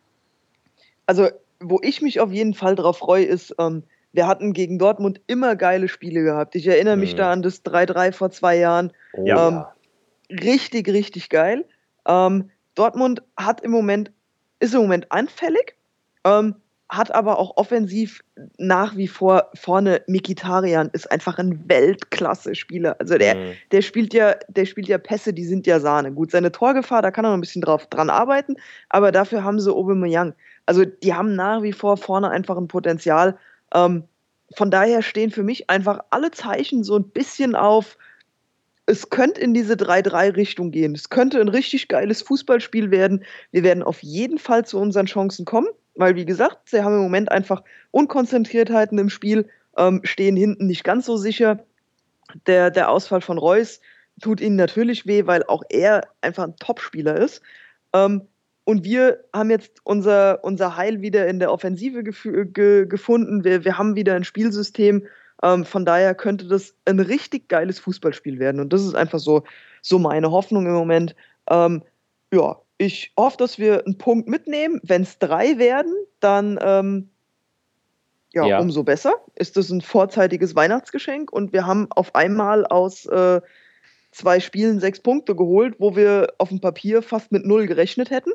Also, wo ich mich auf jeden Fall drauf freue, ist, ähm, wir hatten gegen Dortmund immer geile Spiele gehabt. Ich erinnere mich Mhm. da an das drei drei vor zwei Jahren. Oh, Ja. Ähm, Richtig, richtig geil. Ähm, Dortmund hat im Moment, ist im Moment anfällig, ähm, hat aber auch offensiv nach wie vor vorne Mkhitaryan ist einfach ein Weltklasse-Spieler. Also der, Mhm. der spielt ja, der spielt ja Pässe, die sind ja Sahne. Gut, seine Torgefahr, da kann er noch ein bisschen drauf, dran arbeiten, aber dafür haben sie Aubameyang. Also die haben nach wie vor vorne einfach ein Potenzial. Ähm, von daher stehen für mich einfach alle Zeichen so ein bisschen auf, es könnte in diese drei drei Richtung gehen. Es könnte ein richtig geiles Fußballspiel werden. Wir werden auf jeden Fall zu unseren Chancen kommen, weil, wie gesagt, sie haben im Moment einfach Unkonzentriertheiten im Spiel, ähm, stehen hinten nicht ganz so sicher. Der, der Ausfall von Reus tut ihnen natürlich weh, weil auch er einfach ein Topspieler ist. Ähm, und wir haben jetzt unser, unser Heil wieder in der Offensive gefü- ge, gefunden. Wir, wir haben wieder ein Spielsystem. Ähm, von daher könnte das ein richtig geiles Fußballspiel werden. Und das ist einfach so, so meine Hoffnung im Moment. Ähm, ja, ich hoffe, dass wir einen Punkt mitnehmen. Wenn es drei werden, dann ähm, ja, Ja. umso besser. Ist das ein vorzeitiges Weihnachtsgeschenk und wir haben auf einmal aus äh, zwei Spielen sechs Punkte geholt, wo wir auf dem Papier fast mit null gerechnet hätten.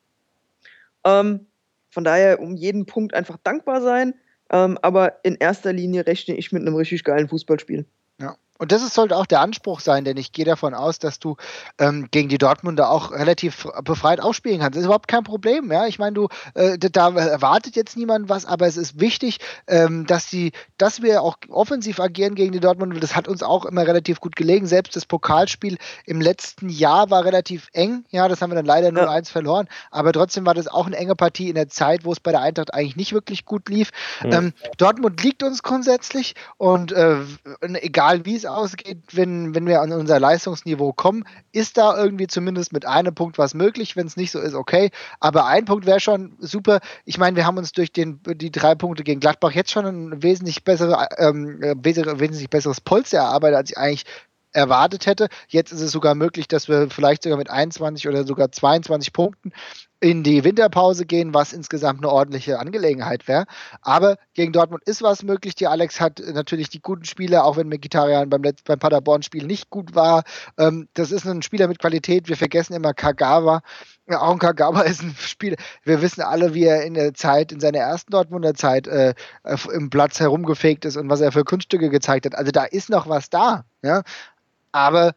Ähm, von daher um jeden Punkt einfach dankbar sein. Ähm, aber in erster Linie rechne ich mit einem richtig geilen Fußballspiel. Ja. Und das ist, sollte auch der Anspruch sein, denn ich gehe davon aus, dass du ähm, gegen die Dortmunder auch relativ befreit aufspielen kannst. Das ist überhaupt kein Problem. Ja? Ich meine, du, äh, da erwartet jetzt niemand was, aber es ist wichtig, ähm, dass, die, dass wir auch offensiv agieren gegen die Dortmunder. Das hat uns auch immer relativ gut gelegen. Selbst das Pokalspiel im letzten Jahr war relativ eng. Ja, das haben wir dann leider null eins ja. verloren. Aber trotzdem war das auch eine enge Partie in der Zeit, wo es bei der Eintracht eigentlich nicht wirklich gut lief. Mhm. Ähm, Dortmund liegt uns grundsätzlich und äh, egal wie es ausgeht, wenn, wenn wir an unser Leistungsniveau kommen, ist da irgendwie zumindest mit einem Punkt was möglich. Wenn es nicht so ist, okay. Aber ein Punkt wäre schon super. Ich meine, wir haben uns durch den, die drei Punkte gegen Gladbach jetzt schon ein wesentlich, bessere, ähm, wesentlich besseres Polster erarbeitet, als ich eigentlich erwartet hätte. Jetzt ist es sogar möglich, dass wir vielleicht sogar mit einundzwanzig oder sogar zweiundzwanzig Punkten in die Winterpause gehen, was insgesamt eine ordentliche Angelegenheit wäre. Aber gegen Dortmund ist was möglich. Die Alex hat natürlich die guten Spiele, auch wenn Mkhitaryan beim, Letz-, beim Paderborn-Spiel nicht gut war. Ähm, das ist ein Spieler mit Qualität. Wir vergessen immer Kagawa. Ja, auch ein Kagawa ist ein Spieler. Wir wissen alle, wie er in der Zeit, in seiner ersten Dortmunder Zeit äh, im Platz herumgefegt ist und was er für Kunststücke gezeigt hat. Also da ist noch was da. Ja? Aber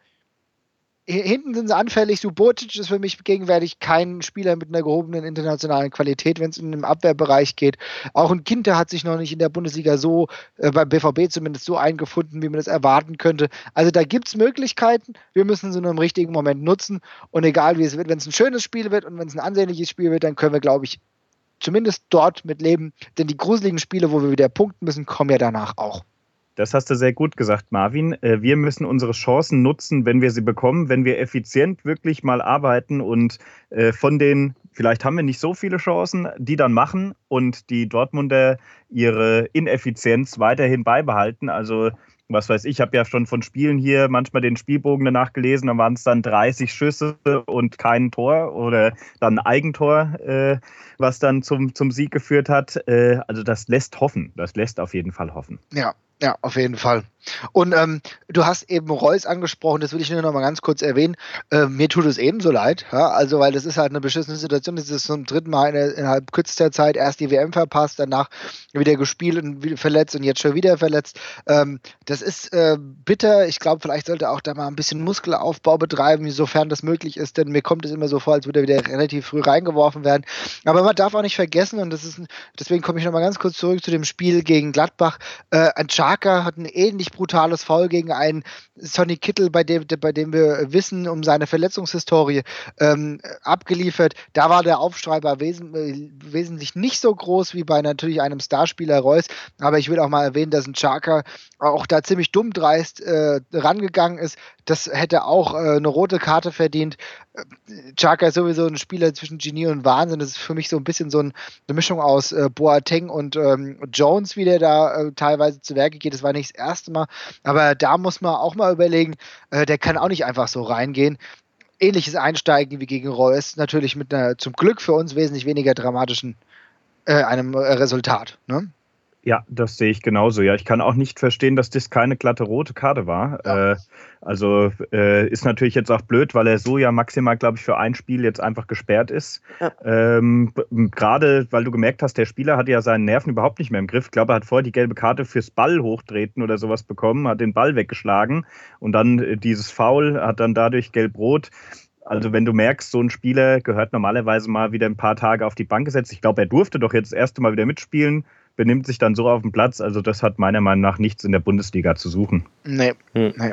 hinten sind sie anfällig. Subotic ist für mich gegenwärtig kein Spieler mit einer gehobenen internationalen Qualität, wenn es in den Abwehrbereich geht. Auch ein Ginter hat sich noch nicht in der Bundesliga so, äh, beim B V B zumindest, so eingefunden, wie man das erwarten könnte. Also da gibt es Möglichkeiten. Wir müssen sie nur im richtigen Moment nutzen. Und egal wie es wird, wenn es ein schönes Spiel wird und wenn es ein ansehnliches Spiel wird, dann können wir, glaube ich, zumindest dort mit leben. Denn die gruseligen Spiele, wo wir wieder punkten müssen, kommen ja danach auch. Das hast du sehr gut gesagt, Marvin. Wir müssen unsere Chancen nutzen, wenn wir sie bekommen, wenn wir effizient wirklich mal arbeiten und von den, vielleicht haben wir nicht so viele Chancen, die dann machen und die Dortmunder ihre Ineffizienz weiterhin beibehalten. Also was weiß ich, ich habe ja schon von Spielen hier manchmal den Spielbogen danach gelesen, da waren es dann dreißig Schüsse und kein Tor oder dann ein Eigentor, äh, was dann zum, zum Sieg geführt hat. Äh, also das lässt hoffen, das lässt auf jeden Fall hoffen. Ja. Ja, auf jeden Fall. Und ähm, du hast eben Reus angesprochen, das will ich nur noch mal ganz kurz erwähnen. Äh, mir tut es ebenso leid, ja? Also weil das ist halt eine beschissene Situation. Das ist zum dritten Mal in, innerhalb kürzester Zeit erst die W M verpasst, danach wieder gespielt und wieder verletzt und jetzt schon wieder verletzt. Ähm, das ist äh, bitter. Ich glaube, vielleicht sollte er auch da mal ein bisschen Muskelaufbau betreiben, sofern das möglich ist, denn mir kommt es immer so vor, als würde er wieder relativ früh reingeworfen werden. Aber man darf auch nicht vergessen, und das ist, deswegen komme ich noch mal ganz kurz zurück zu dem Spiel gegen Gladbach. Äh, ein Xhaka hat ein ähnlich brutales Foul gegen einen Sonny Kittel, bei dem, bei dem wir wissen um seine Verletzungshistorie, ähm, abgeliefert. Da war der Aufschrei wesen, äh, wesentlich nicht so groß wie bei natürlich einem Starspieler Reus. Aber ich will auch mal erwähnen, dass ein Xhaka auch da ziemlich dumm dreist äh, rangegangen ist. Das hätte auch äh, eine rote Karte verdient. Xhaka ist sowieso ein Spieler zwischen Genie und Wahnsinn. Das ist für mich so ein bisschen so ein, eine Mischung aus äh, Boateng und ähm, Jones, wie der da äh, teilweise zu Werke geht. Das war nicht das erste Mal. Aber da muss man auch mal überlegen, äh, der kann auch nicht einfach so reingehen. Ähnliches Einsteigen wie gegen Reus, natürlich mit einer zum Glück für uns wesentlich weniger dramatischen äh, einem äh, Resultat. Ne? Ja, das sehe ich genauso. Ja, ich kann auch nicht verstehen, dass das keine glatte rote Karte war. Ja. Äh, also äh, ist natürlich jetzt auch blöd, weil er so ja maximal, glaube ich, für ein Spiel jetzt einfach gesperrt ist. Ja. Ähm, Gerade, weil du gemerkt hast, der Spieler hatte ja seinen Nerven überhaupt nicht mehr im Griff. Ich glaube, er hat vorher die gelbe Karte fürs Ball hochtreten oder sowas bekommen, hat den Ball weggeschlagen und dann äh, dieses Foul, hat dann dadurch gelb-rot. Also wenn du merkst, so ein Spieler gehört normalerweise mal wieder ein paar Tage auf die Bank gesetzt. Ich glaube, er durfte doch jetzt das erste Mal wieder mitspielen, benimmt sich dann so auf dem Platz. Also das hat meiner Meinung nach nichts in der Bundesliga zu suchen. Nee, hm. nee.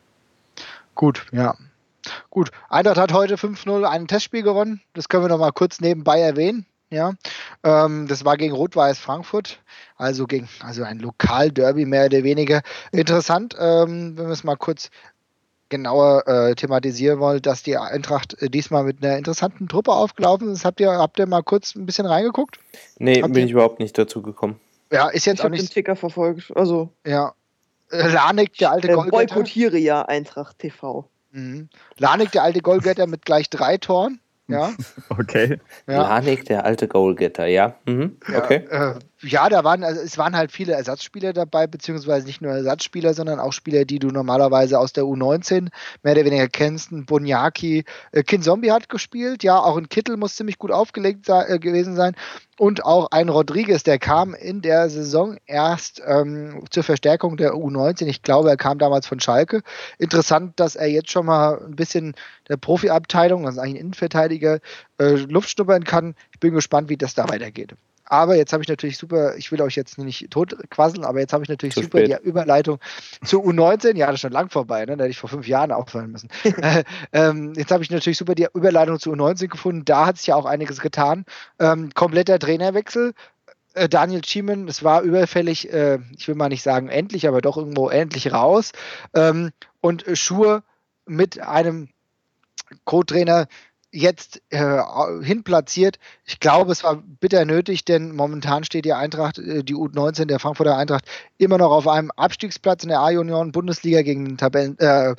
Gut, ja. Gut, Eintracht hat heute fünf null ein Testspiel gewonnen. Das können wir noch mal kurz nebenbei erwähnen. Ja, ähm, das war gegen Rot-Weiß Frankfurt, also gegen also ein Lokalderby mehr oder weniger. Interessant, ähm, wenn wir es mal kurz genauer äh, thematisieren wollen, dass die Eintracht äh, diesmal mit einer interessanten Truppe aufgelaufen ist. Habt ihr, habt ihr mal kurz ein bisschen reingeguckt? Nee, habt bin ihr? ich überhaupt nicht dazu gekommen. Ja, ist jetzt ich auch habe den nicht... Ticker verfolgt, also... Ja, äh, Lanik, der alte äh, Goalgetter. boykottiere ja Eintracht T V. Mhm. Lanik, der alte Goalgetter mit gleich drei Toren. Ja. Okay. Ja. Lanik, der alte Goalgetter, ja. Mhm. Okay. Ja, äh, ja, da waren, also es waren halt viele Ersatzspieler dabei, beziehungsweise nicht nur Ersatzspieler, sondern auch Spieler, die du normalerweise aus der U neunzehn mehr oder weniger kennst. Ein Boniaki, äh, Kinzombie hat gespielt, ja, auch ein Kittel muss ziemlich gut aufgelegt sei, äh, gewesen sein. Und auch ein Rodriguez, der kam in der Saison erst ähm, zur Verstärkung der U neunzehn. Ich glaube, er kam damals von Schalke. Interessant, dass er jetzt schon mal ein bisschen der Profiabteilung, also eigentlich ein Innenverteidiger, äh, Luft schnuppern kann. Ich bin gespannt, wie das da weitergeht. Aber jetzt habe ich natürlich super, ich will euch jetzt nicht tot quasseln, aber jetzt habe ich natürlich Zu super spät. die Überleitung zur U neunzehn. Ja, das ist schon lang vorbei, ne? Da hätte ich vor fünf Jahren aufhören müssen. äh, ähm, jetzt habe ich natürlich super die Überleitung zur U neunzehn gefunden. Da hat sich ja auch einiges getan. Ähm, kompletter Trainerwechsel. Äh, Daniel Schiemann, es war überfällig, äh, ich will mal nicht sagen endlich, aber doch irgendwo endlich raus. Ähm, und äh, Schur mit einem Co-Trainer jetzt äh, hinplatziert. Ich glaube, es war bitter nötig, denn momentan steht die Eintracht, äh, die U neunzehn der Frankfurter Eintracht, immer noch auf einem Abstiegsplatz in der A-Union Bundesliga gegen den Tabellen, äh,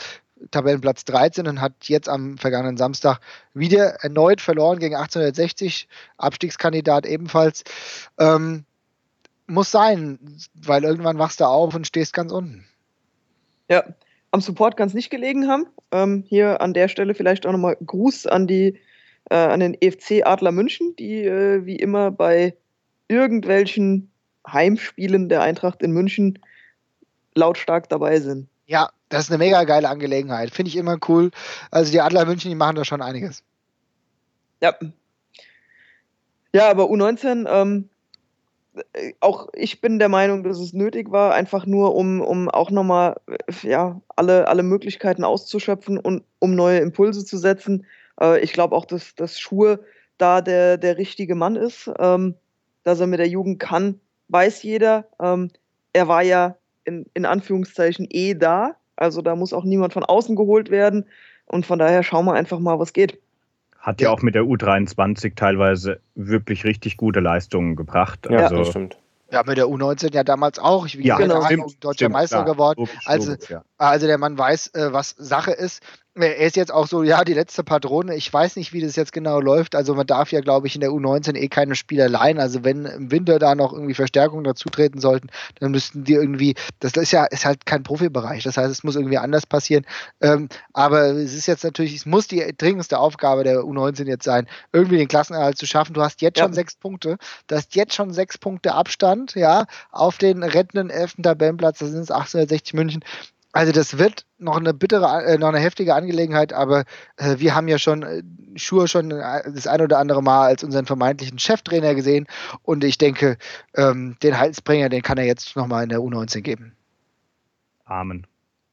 Tabellenplatz dreizehn und hat jetzt am vergangenen Samstag wieder erneut verloren gegen achtzehnhundertsechzig, Abstiegskandidat ebenfalls. Ähm, muss sein, weil irgendwann wachst du auf und stehst ganz unten. Ja, am Support kann es nicht gelegen haben. Ähm, hier an der Stelle vielleicht auch nochmal Gruß an die äh, an den E F C Adler München, die äh, wie immer bei irgendwelchen Heimspielen der Eintracht in München lautstark dabei sind. Ja, das ist eine mega geile Angelegenheit. Finde ich immer cool. Also die Adler München, die machen da schon einiges. Ja. Ja, aber U neunzehn, ähm, auch ich bin der Meinung, dass es nötig war, einfach nur, um, um auch nochmal ja, alle, alle Möglichkeiten auszuschöpfen und um neue Impulse zu setzen. Äh, ich glaube auch, dass, dass Schur da der, der richtige Mann ist. Ähm, dass er mit der Jugend kann, weiß jeder. Ähm, er war ja in, in Anführungszeichen eh da. Also da muss auch niemand von außen geholt werden. Und von daher schauen wir einfach mal, was geht. Hat ja, ja auch mit der U dreiundzwanzig teilweise wirklich richtig gute Leistungen gebracht. Ja, also, das stimmt. Ja, mit der U neunzehn ja damals auch. Ich bin ja, genau. stimmt, deutscher stimmt, Meister klar. geworden. Logisch, also, logisch, ja. also der Mann weiß, was Sache ist. Er ist jetzt auch so, ja, die letzte Patrone. Ich weiß nicht, wie das jetzt genau läuft. Also man darf ja, glaube ich, in der U neunzehn eh keine Spieler leihen. Also wenn im Winter da noch irgendwie Verstärkungen dazutreten sollten, dann müssten die irgendwie, das ist ja ist halt kein Profibereich. Das heißt, es muss irgendwie anders passieren. Ähm, aber es ist jetzt natürlich, es muss die dringendste Aufgabe der U neunzehn jetzt sein, irgendwie den Klassenerhalt zu schaffen. Du hast jetzt ja. schon sechs Punkte. Du hast jetzt schon sechs Punkte Abstand, ja, auf den rettenden elften Tabellenplatz. Das sind es achtzehnhundertsechzig München. Also das wird noch eine bittere, äh, noch eine heftige Angelegenheit, aber äh, wir haben ja schon äh, Schur schon das ein oder andere Mal als unseren vermeintlichen Cheftrainer gesehen und ich denke, ähm, den Halsbringer, den kann er jetzt nochmal in der U neunzehn geben. Amen.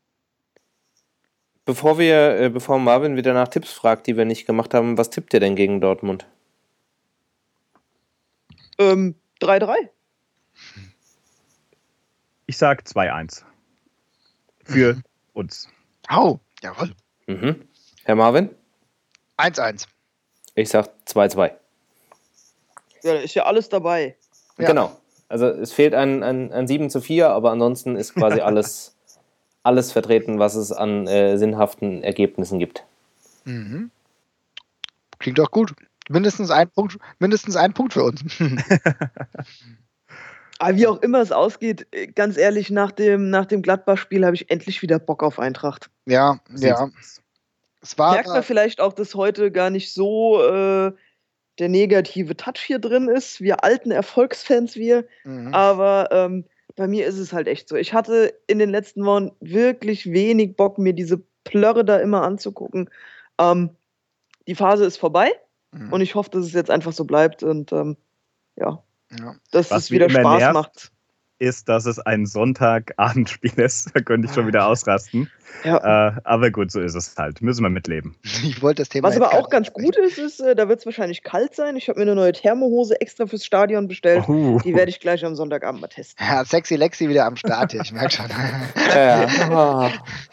Bevor wir, äh, bevor Marvin wieder nach Tipps fragt, die wir nicht gemacht haben, was tippt ihr denn gegen Dortmund? Ähm, drei drei. Ich sag zwei eins. Für mhm. uns. Oh, jawohl. Mhm. Herr Marvin? eins eins. Ich sag zwei zwei. Ja, da ist ja alles dabei. Ja. Genau. Also es fehlt ein, ein, ein sieben zu vier, aber ansonsten ist quasi alles, alles vertreten, was es an äh, sinnhaften Ergebnissen gibt. Mhm. Klingt doch gut. Mindestens ein Punkt, mindestens ein Punkt für uns. Aber wie auch immer es ausgeht, ganz ehrlich, nach dem, nach dem Gladbach-Spiel habe ich endlich wieder Bock auf Eintracht. Ja, ja. Es war merkt man vielleicht auch, dass heute gar nicht so äh, der negative Touch hier drin ist. Wir alten Erfolgsfans, wir. Mhm. Aber ähm, bei mir ist es halt echt so. Ich hatte in den letzten Wochen wirklich wenig Bock, mir diese Plörre da immer anzugucken. Ähm, die Phase ist vorbei mhm. und ich hoffe, dass es jetzt einfach so bleibt und ähm, ja. Ja. Dass Was es wieder Spaß nervt, macht. Ist, dass es ein Sonntagabendspiel ist. Da könnte ich schon wieder ausrasten. Ja. Äh, aber gut, so ist es halt. Müssen wir mitleben. Ich wollte das Thema Was aber auch ganz gut ist, ist, da wird es wahrscheinlich kalt sein. Ich habe mir eine neue Thermohose extra fürs Stadion bestellt. Oh. Die werde ich gleich am Sonntagabend mal testen. Ja, Sexy Lexi wieder am Start hier, ich merke schon. ja. Oh.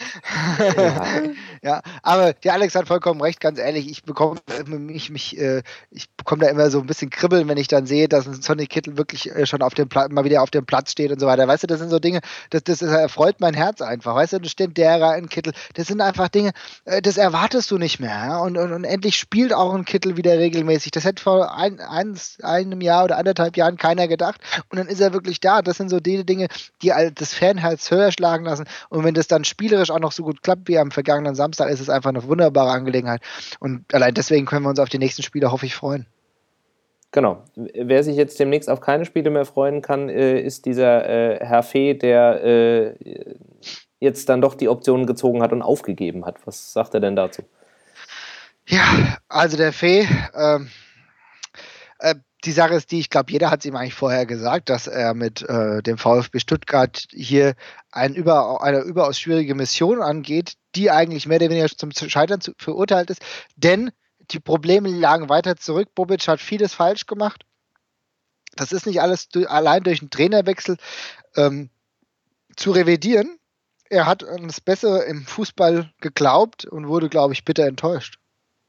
ja. ja, aber der Alex hat vollkommen recht, ganz ehrlich. Ich bekomme mich, mich, äh, ich bekomme da immer so ein bisschen Kribbeln, wenn ich dann sehe, dass ein Sonny Kittel wirklich äh, schon auf dem Pla- mal wieder auf dem Platz steht und so weiter. Weißt du, das sind so Dinge, das, das erfreut mein Herz einfach. Weißt du, da steht derer ein Kittel. Das sind einfach Dinge, äh, das erwartest du nicht mehr. Ja? Und, und, und endlich spielt auch ein Kittel wieder regelmäßig. Das hätte vor ein, eins, einem Jahr oder anderthalb Jahren keiner gedacht. Und dann ist er wirklich da. Das sind so die Dinge, die das Fanherz höher schlagen lassen. Und wenn das dann spielerisch auch noch so gut klappt wie am vergangenen Samstag, ist es einfach eine wunderbare Angelegenheit. Und allein deswegen können wir uns auf die nächsten Spiele, hoffe ich, freuen. Genau. Wer sich jetzt demnächst auf keine Spiele mehr freuen kann, äh, ist dieser äh, Herr Fee, der äh, jetzt dann doch die Optionen gezogen hat und aufgegeben hat. Was sagt er denn dazu? Ja, also der Fee, ähm, äh, die Sache ist die, ich glaube, jeder hat es ihm eigentlich vorher gesagt, dass er mit äh, dem VfB Stuttgart hier ein über, eine überaus schwierige Mission angeht, die eigentlich mehr oder weniger zum Scheitern zu, verurteilt ist, denn die Probleme lagen weiter zurück. Bobic hat vieles falsch gemacht. Das ist nicht alles durch, allein durch einen Trainerwechsel ähm, zu revidieren. Er hat an das Bessere im Fußball geglaubt und wurde, glaube ich, bitter enttäuscht.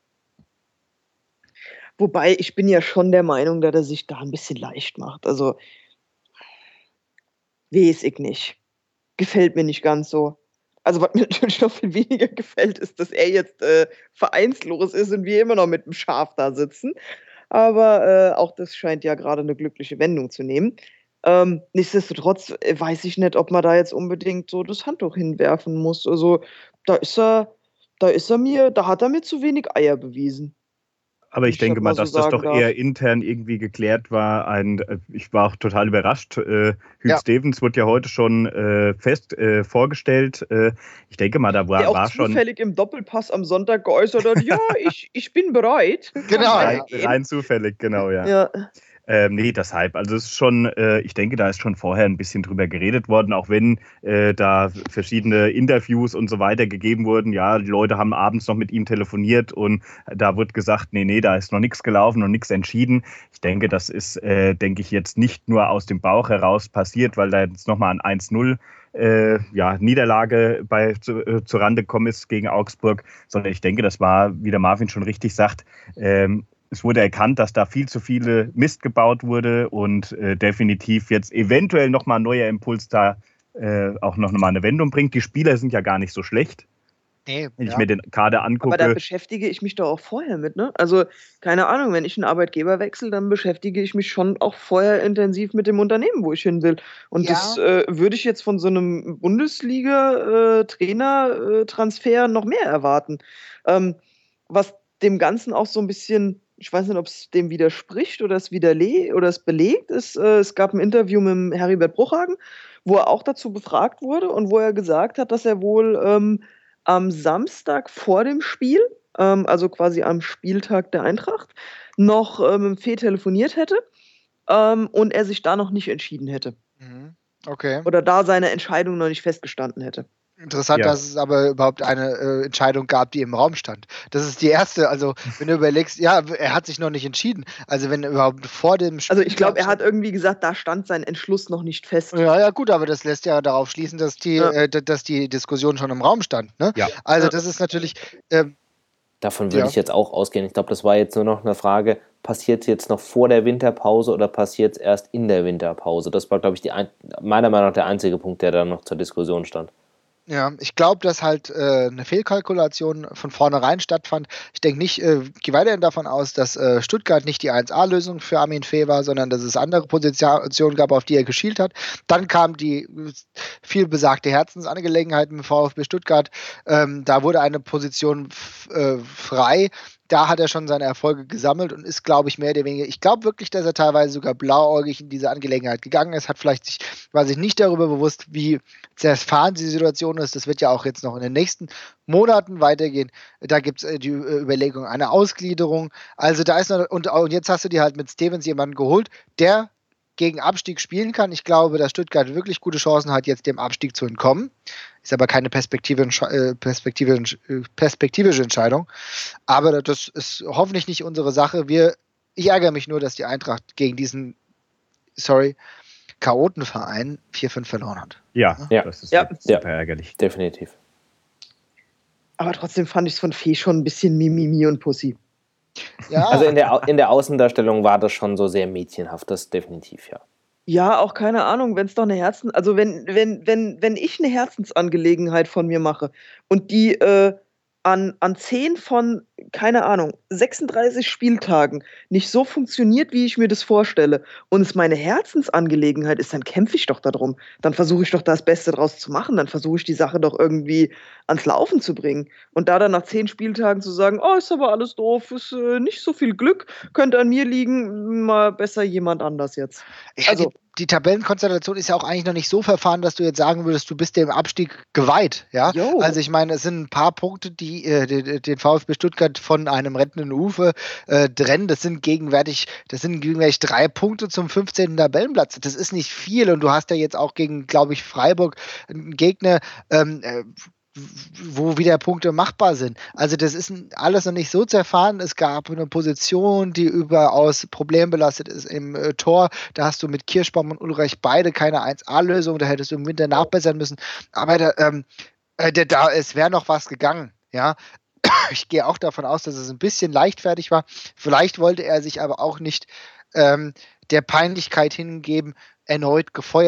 Wobei, ich bin ja schon der Meinung, dass er sich da ein bisschen leicht macht. Also, weiß ich nicht. Gefällt mir nicht ganz so. Also, was mir natürlich noch viel weniger gefällt, ist, dass er jetzt äh, vereinslos ist und wir immer noch mit dem Schaf da sitzen. Aber äh, auch das scheint ja gerade eine glückliche Wendung zu nehmen. Ähm, nichtsdestotrotz äh, weiß ich nicht, ob man da jetzt unbedingt so das Handtuch hinwerfen muss. Also, da ist er, da ist er mir, da hat er mir zu wenig Eier bewiesen, Aber wenn ich ich das denke mal, mal so dass das sagen doch darf. eher intern irgendwie geklärt war. Ein, äh, ich war auch total überrascht. Äh, Hugh Ja. Stevens wurde ja heute schon äh, fest äh, vorgestellt. Äh, ich denke mal, da Der war, auch war schon zufällig im Doppelpass am Sonntag geäußert hat, ja, ich, ich bin bereit. Kann Genau, rein, weitergehen. rein zufällig, genau, ja. Ja. Ähm, nee, deshalb. Also es ist schon, äh, ich denke, da ist schon vorher ein bisschen drüber geredet worden, auch wenn äh, da verschiedene Interviews und so weiter gegeben wurden. Ja, die Leute haben abends noch mit ihm telefoniert und da wird gesagt, nee, nee, da ist noch nichts gelaufen und nichts entschieden. Ich denke, das ist, äh, denke ich, jetzt nicht nur aus dem Bauch heraus passiert, weil da jetzt nochmal ein eins null äh, ja, Niederlage bei, zu, äh, zurande gekommen ist gegen Augsburg, sondern ich denke, das war, wie der Marvin schon richtig sagt, ähm, es wurde erkannt, dass da viel zu viele Mist gebaut wurde und äh, definitiv jetzt eventuell nochmal ein neuer Impuls da äh, auch noch mal eine Wendung bringt. Die Spieler sind ja gar nicht so schlecht, Nee, wenn ich ja. mir den Kader Aber da angucke. beschäftige ich mich doch auch vorher mit, ne? Also, keine Ahnung, wenn ich einen Arbeitgeber wechsle, dann beschäftige ich mich schon auch vorher intensiv mit dem Unternehmen, wo ich hin will. Und das Ja, äh, würde ich jetzt von so einem Bundesliga-Trainer-Transfer noch mehr erwarten. Ähm, was dem Ganzen auch so ein bisschen, ich weiß nicht, ob es dem widerspricht oder es widerlegt oder es belegt, ist, äh, es gab ein Interview mit dem Heribert Bruchhagen, wo er auch dazu befragt wurde und wo er gesagt hat, dass er wohl ähm, am Samstag vor dem Spiel, ähm, also quasi am Spieltag der Eintracht, noch ähm, mit dem Fee telefoniert hätte ähm, und er sich da noch nicht entschieden hätte. mhm. Okay. Oder da seine Entscheidung noch nicht festgestanden hätte. Interessant, Ja. dass es aber überhaupt eine äh, Entscheidung gab, die im Raum stand. Das ist die erste, also wenn du überlegst, ja, er hat sich noch nicht entschieden. Also wenn überhaupt vor dem Also ich glaube, Spieltag er hat irgendwie gesagt, da stand sein Entschluss noch nicht fest. Ja, ja, gut, aber das lässt ja darauf schließen, dass die, Ja. äh, d- dass die Diskussion schon im Raum stand. Ne? Ja. Also Ja. das ist natürlich, ähm, Davon würde Ja. ich jetzt auch ausgehen. Ich glaube, das war jetzt nur noch eine Frage, passiert es jetzt noch vor der Winterpause oder passiert es erst in der Winterpause? Das war, glaube ich, die ein, meiner Meinung nach der einzige Punkt, der da noch zur Diskussion stand. ja, ich glaube, dass halt äh, eine Fehlkalkulation von vornherein stattfand. Ich denke nicht, äh, gehe weiterhin davon aus, dass äh, Stuttgart nicht die eins A-Lösung für Armin Fee war, sondern dass es andere Positionen gab, auf die er geschielt hat. Dann kam die äh, viel besagte Herzensangelegenheit im VfB Stuttgart. Ähm, da wurde eine Position f- äh, frei. Da hat er schon seine Erfolge gesammelt und ist, glaube ich, mehr oder weniger. Ich glaube wirklich, dass er teilweise sogar blauäugig in diese Angelegenheit gegangen ist. Hat vielleicht sich, war sich nicht darüber bewusst, wie zerfahren die Situation ist. Das wird ja auch jetzt noch in den nächsten Monaten weitergehen. Da gibt es äh, die äh, Überlegung einer Ausgliederung. Also da ist noch, und, und jetzt hast du dir halt mit Stevens jemanden geholt, der gegen Abstieg spielen kann. Ich glaube, dass Stuttgart wirklich gute Chancen hat, jetzt dem Abstieg zu entkommen. Ist aber keine Perspektive, äh, Perspektive, äh, perspektivische Entscheidung. Aber das ist hoffentlich nicht unsere Sache. Wir, ich ärgere mich nur, dass die Eintracht gegen diesen, sorry, Chaotenverein vier fünf verloren hat. Ja, Ja. das ist Ja. super ärgerlich. Definitiv. Aber trotzdem fand ich es von Fee schon ein bisschen Mimimi und Pussy. Ja, Also in der, Au- in der Außendarstellung war das schon so sehr mädchenhaft, das definitiv, ja. Ja, auch keine Ahnung, wenn es doch eine Herzen, also wenn, wenn, wenn, wenn ich eine Herzensangelegenheit von mir mache und die äh, an, an zehn von, keine Ahnung, sechsunddreißig Spieltagen nicht so funktioniert, wie ich mir das vorstelle und es meine Herzensangelegenheit ist, dann kämpfe ich doch darum. Dann versuche ich doch das Beste draus zu machen. Dann versuche ich die Sache doch irgendwie ans Laufen zu bringen. Und da dann nach zehn Spieltagen zu sagen, oh, ist aber alles doof, ist äh, nicht so viel Glück, könnte an mir liegen, mal besser jemand anders jetzt. ja Also, die, die Tabellenkonstellation ist ja auch eigentlich noch nicht so verfahren, dass du jetzt sagen würdest, du bist dem Abstieg geweiht. Ja? Jo. Also ich meine, es sind ein paar Punkte, die äh, die- den VfB Stuttgart von einem rettenden Ufer äh, trennen. Das sind gegenwärtig, das sind gegenwärtig drei Punkte zum fünfzehnten Tabellenplatz. Das ist nicht viel und du hast ja jetzt auch gegen, glaube ich, Freiburg einen Gegner, ähm, äh, wo wieder Punkte machbar sind. Also das ist n- alles noch nicht so zerfahren. Es gab eine Position, die überaus problembelastet ist im äh, Tor. Da hast du mit Kirschbaum und Ulreich beide keine eins A-Lösung. Da hättest du im Winter nachbessern müssen. Aber da, ähm, äh, da, da es wäre noch was gegangen. Ja, ich gehe auch davon aus, dass es ein bisschen leichtfertig war. Vielleicht wollte er sich aber auch nicht ähm, der Peinlichkeit hingeben, erneut gefeuert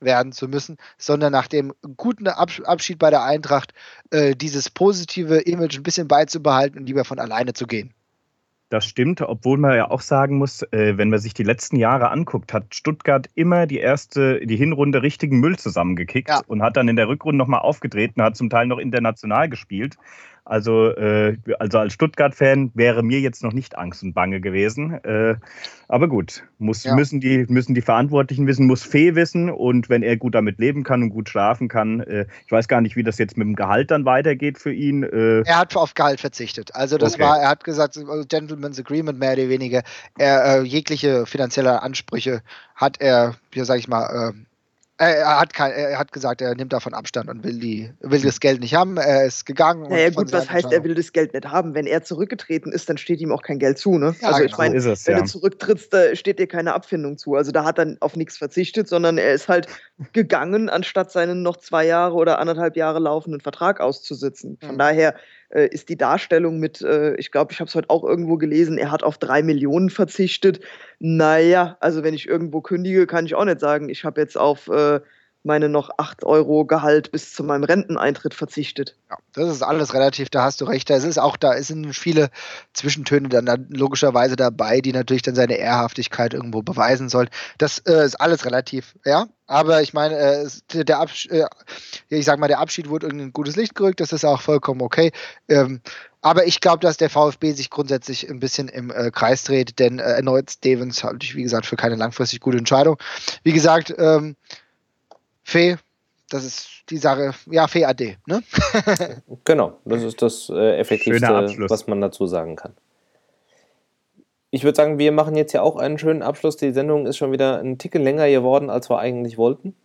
werden zu müssen, sondern nach dem guten Abschied bei der Eintracht äh, dieses positive Image ein bisschen beizubehalten und lieber von alleine zu gehen. Das stimmt, obwohl man ja auch sagen muss, äh, wenn man sich die letzten Jahre anguckt, hat Stuttgart immer die erste, die Hinrunde richtigen Müll zusammengekickt ja. und hat dann in der Rückrunde nochmal aufgetreten, hat zum Teil noch international gespielt. Also, äh, also als Stuttgart-Fan wäre mir jetzt noch nicht Angst und Bange gewesen. Äh, aber gut, muss, ja. müssen, die, müssen die Verantwortlichen wissen, muss Fee wissen. Und wenn er gut damit leben kann und gut schlafen kann, äh, ich weiß gar nicht, wie das jetzt mit dem Gehalt dann weitergeht für ihn. Äh. Er hat auf Gehalt verzichtet. Also das okay. war, er hat gesagt, Gentleman's Agreement mehr oder weniger. Er, äh, jegliche finanzielle Ansprüche hat er, wie sag ich mal, äh, Er hat, kein, er hat gesagt, er nimmt davon Abstand und will, die, will das Geld nicht haben. Er ist gegangen. Naja, gut, was heißt, er will das Geld nicht haben? Wenn er zurückgetreten ist, dann steht ihm auch kein Geld zu. Ne? Ja, also, genau. ich meine, so es, wenn ja. du zurücktrittst, da steht dir keine Abfindung zu. Also, da hat er auf nichts verzichtet, sondern er ist halt gegangen, anstatt seinen noch zwei Jahre oder anderthalb Jahre laufenden Vertrag auszusitzen. Von mhm. daher äh, ist die Darstellung mit, äh, ich glaube, ich habe es heute auch irgendwo gelesen, er hat auf drei Millionen verzichtet. Naja, also, wenn ich irgendwo kündige, kann ich auch nicht sagen, ich habe jetzt auf Äh, meine noch acht Euro Gehalt bis zu meinem Renteneintritt verzichtet. Ja, das ist alles relativ, da hast du recht. Es ist auch, da sind viele Zwischentöne dann, dann logischerweise dabei, die natürlich dann seine Ehrhaftigkeit irgendwo beweisen sollen. Das äh, ist alles relativ, ja. Aber ich meine, äh, der Absch- äh, ich sag mal, der Abschied wurde in ein gutes Licht gerückt, das ist auch vollkommen okay. Ähm, aber ich glaube, dass der VfB sich grundsätzlich ein bisschen im äh, Kreis dreht, denn äh, erneut Stevens halte ich, wie gesagt, für keine langfristig gute Entscheidung. Wie gesagt, ähm, Fee, das ist die Sache, ja, Fee A D, ne? Genau, das ist das äh, Effektivste, was man dazu sagen kann. Ich würde sagen, wir machen jetzt ja auch einen schönen Abschluss. Die Sendung ist schon wieder ein Ticken länger geworden, als wir eigentlich wollten.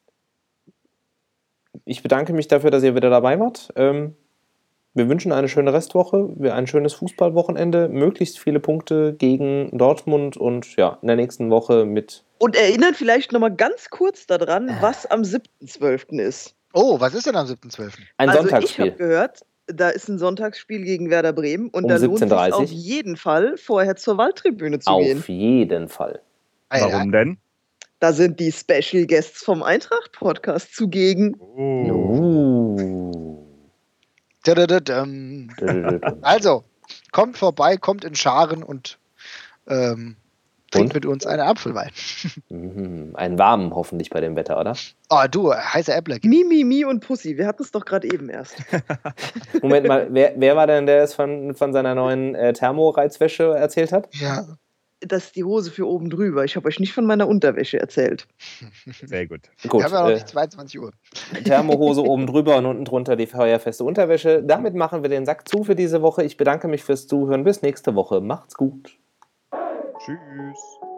Ich bedanke mich dafür, dass ihr wieder dabei wart. Ähm, wir wünschen eine schöne Restwoche, ein schönes Fußballwochenende, möglichst viele Punkte gegen Dortmund und ja, in der nächsten Woche mit... Und erinnert vielleicht nochmal ganz kurz daran, was am siebten zwölften ist. Oh, was ist denn am siebten zwölften? Ein also Sonntagsspiel. Ich habe gehört, da ist ein Sonntagsspiel gegen Werder Bremen und um da lohnt siebzehn Uhr dreißig. es auf jeden Fall, vorher zur Waldtribüne zu auf gehen. Auf jeden Fall. Warum denn? Da sind die Special Guests vom Eintracht-Podcast zugegen. Oh. Also, kommt vorbei, kommt in Scharen und ähm, trinkt und? mit uns einen Apfelwein. Einen warmen hoffentlich bei dem Wetter, oder? Oh, du, heiße Äppler. Mi, Mi, Mi und Pussy, wir hatten es doch gerade eben erst. Moment mal, wer, wer war denn, der es von, von seiner neuen äh, Thermoreizwäsche erzählt hat? Ja. Das ist die Hose für oben drüber. Ich habe euch nicht von meiner Unterwäsche erzählt. Sehr gut. gut wir haben ja noch äh, nicht zweiundzwanzig Uhr. Thermohose oben drüber und unten drunter die feuerfeste Unterwäsche. Damit machen wir den Sack zu für diese Woche. Ich bedanke mich fürs Zuhören. Bis nächste Woche. Macht's gut. Tschüss.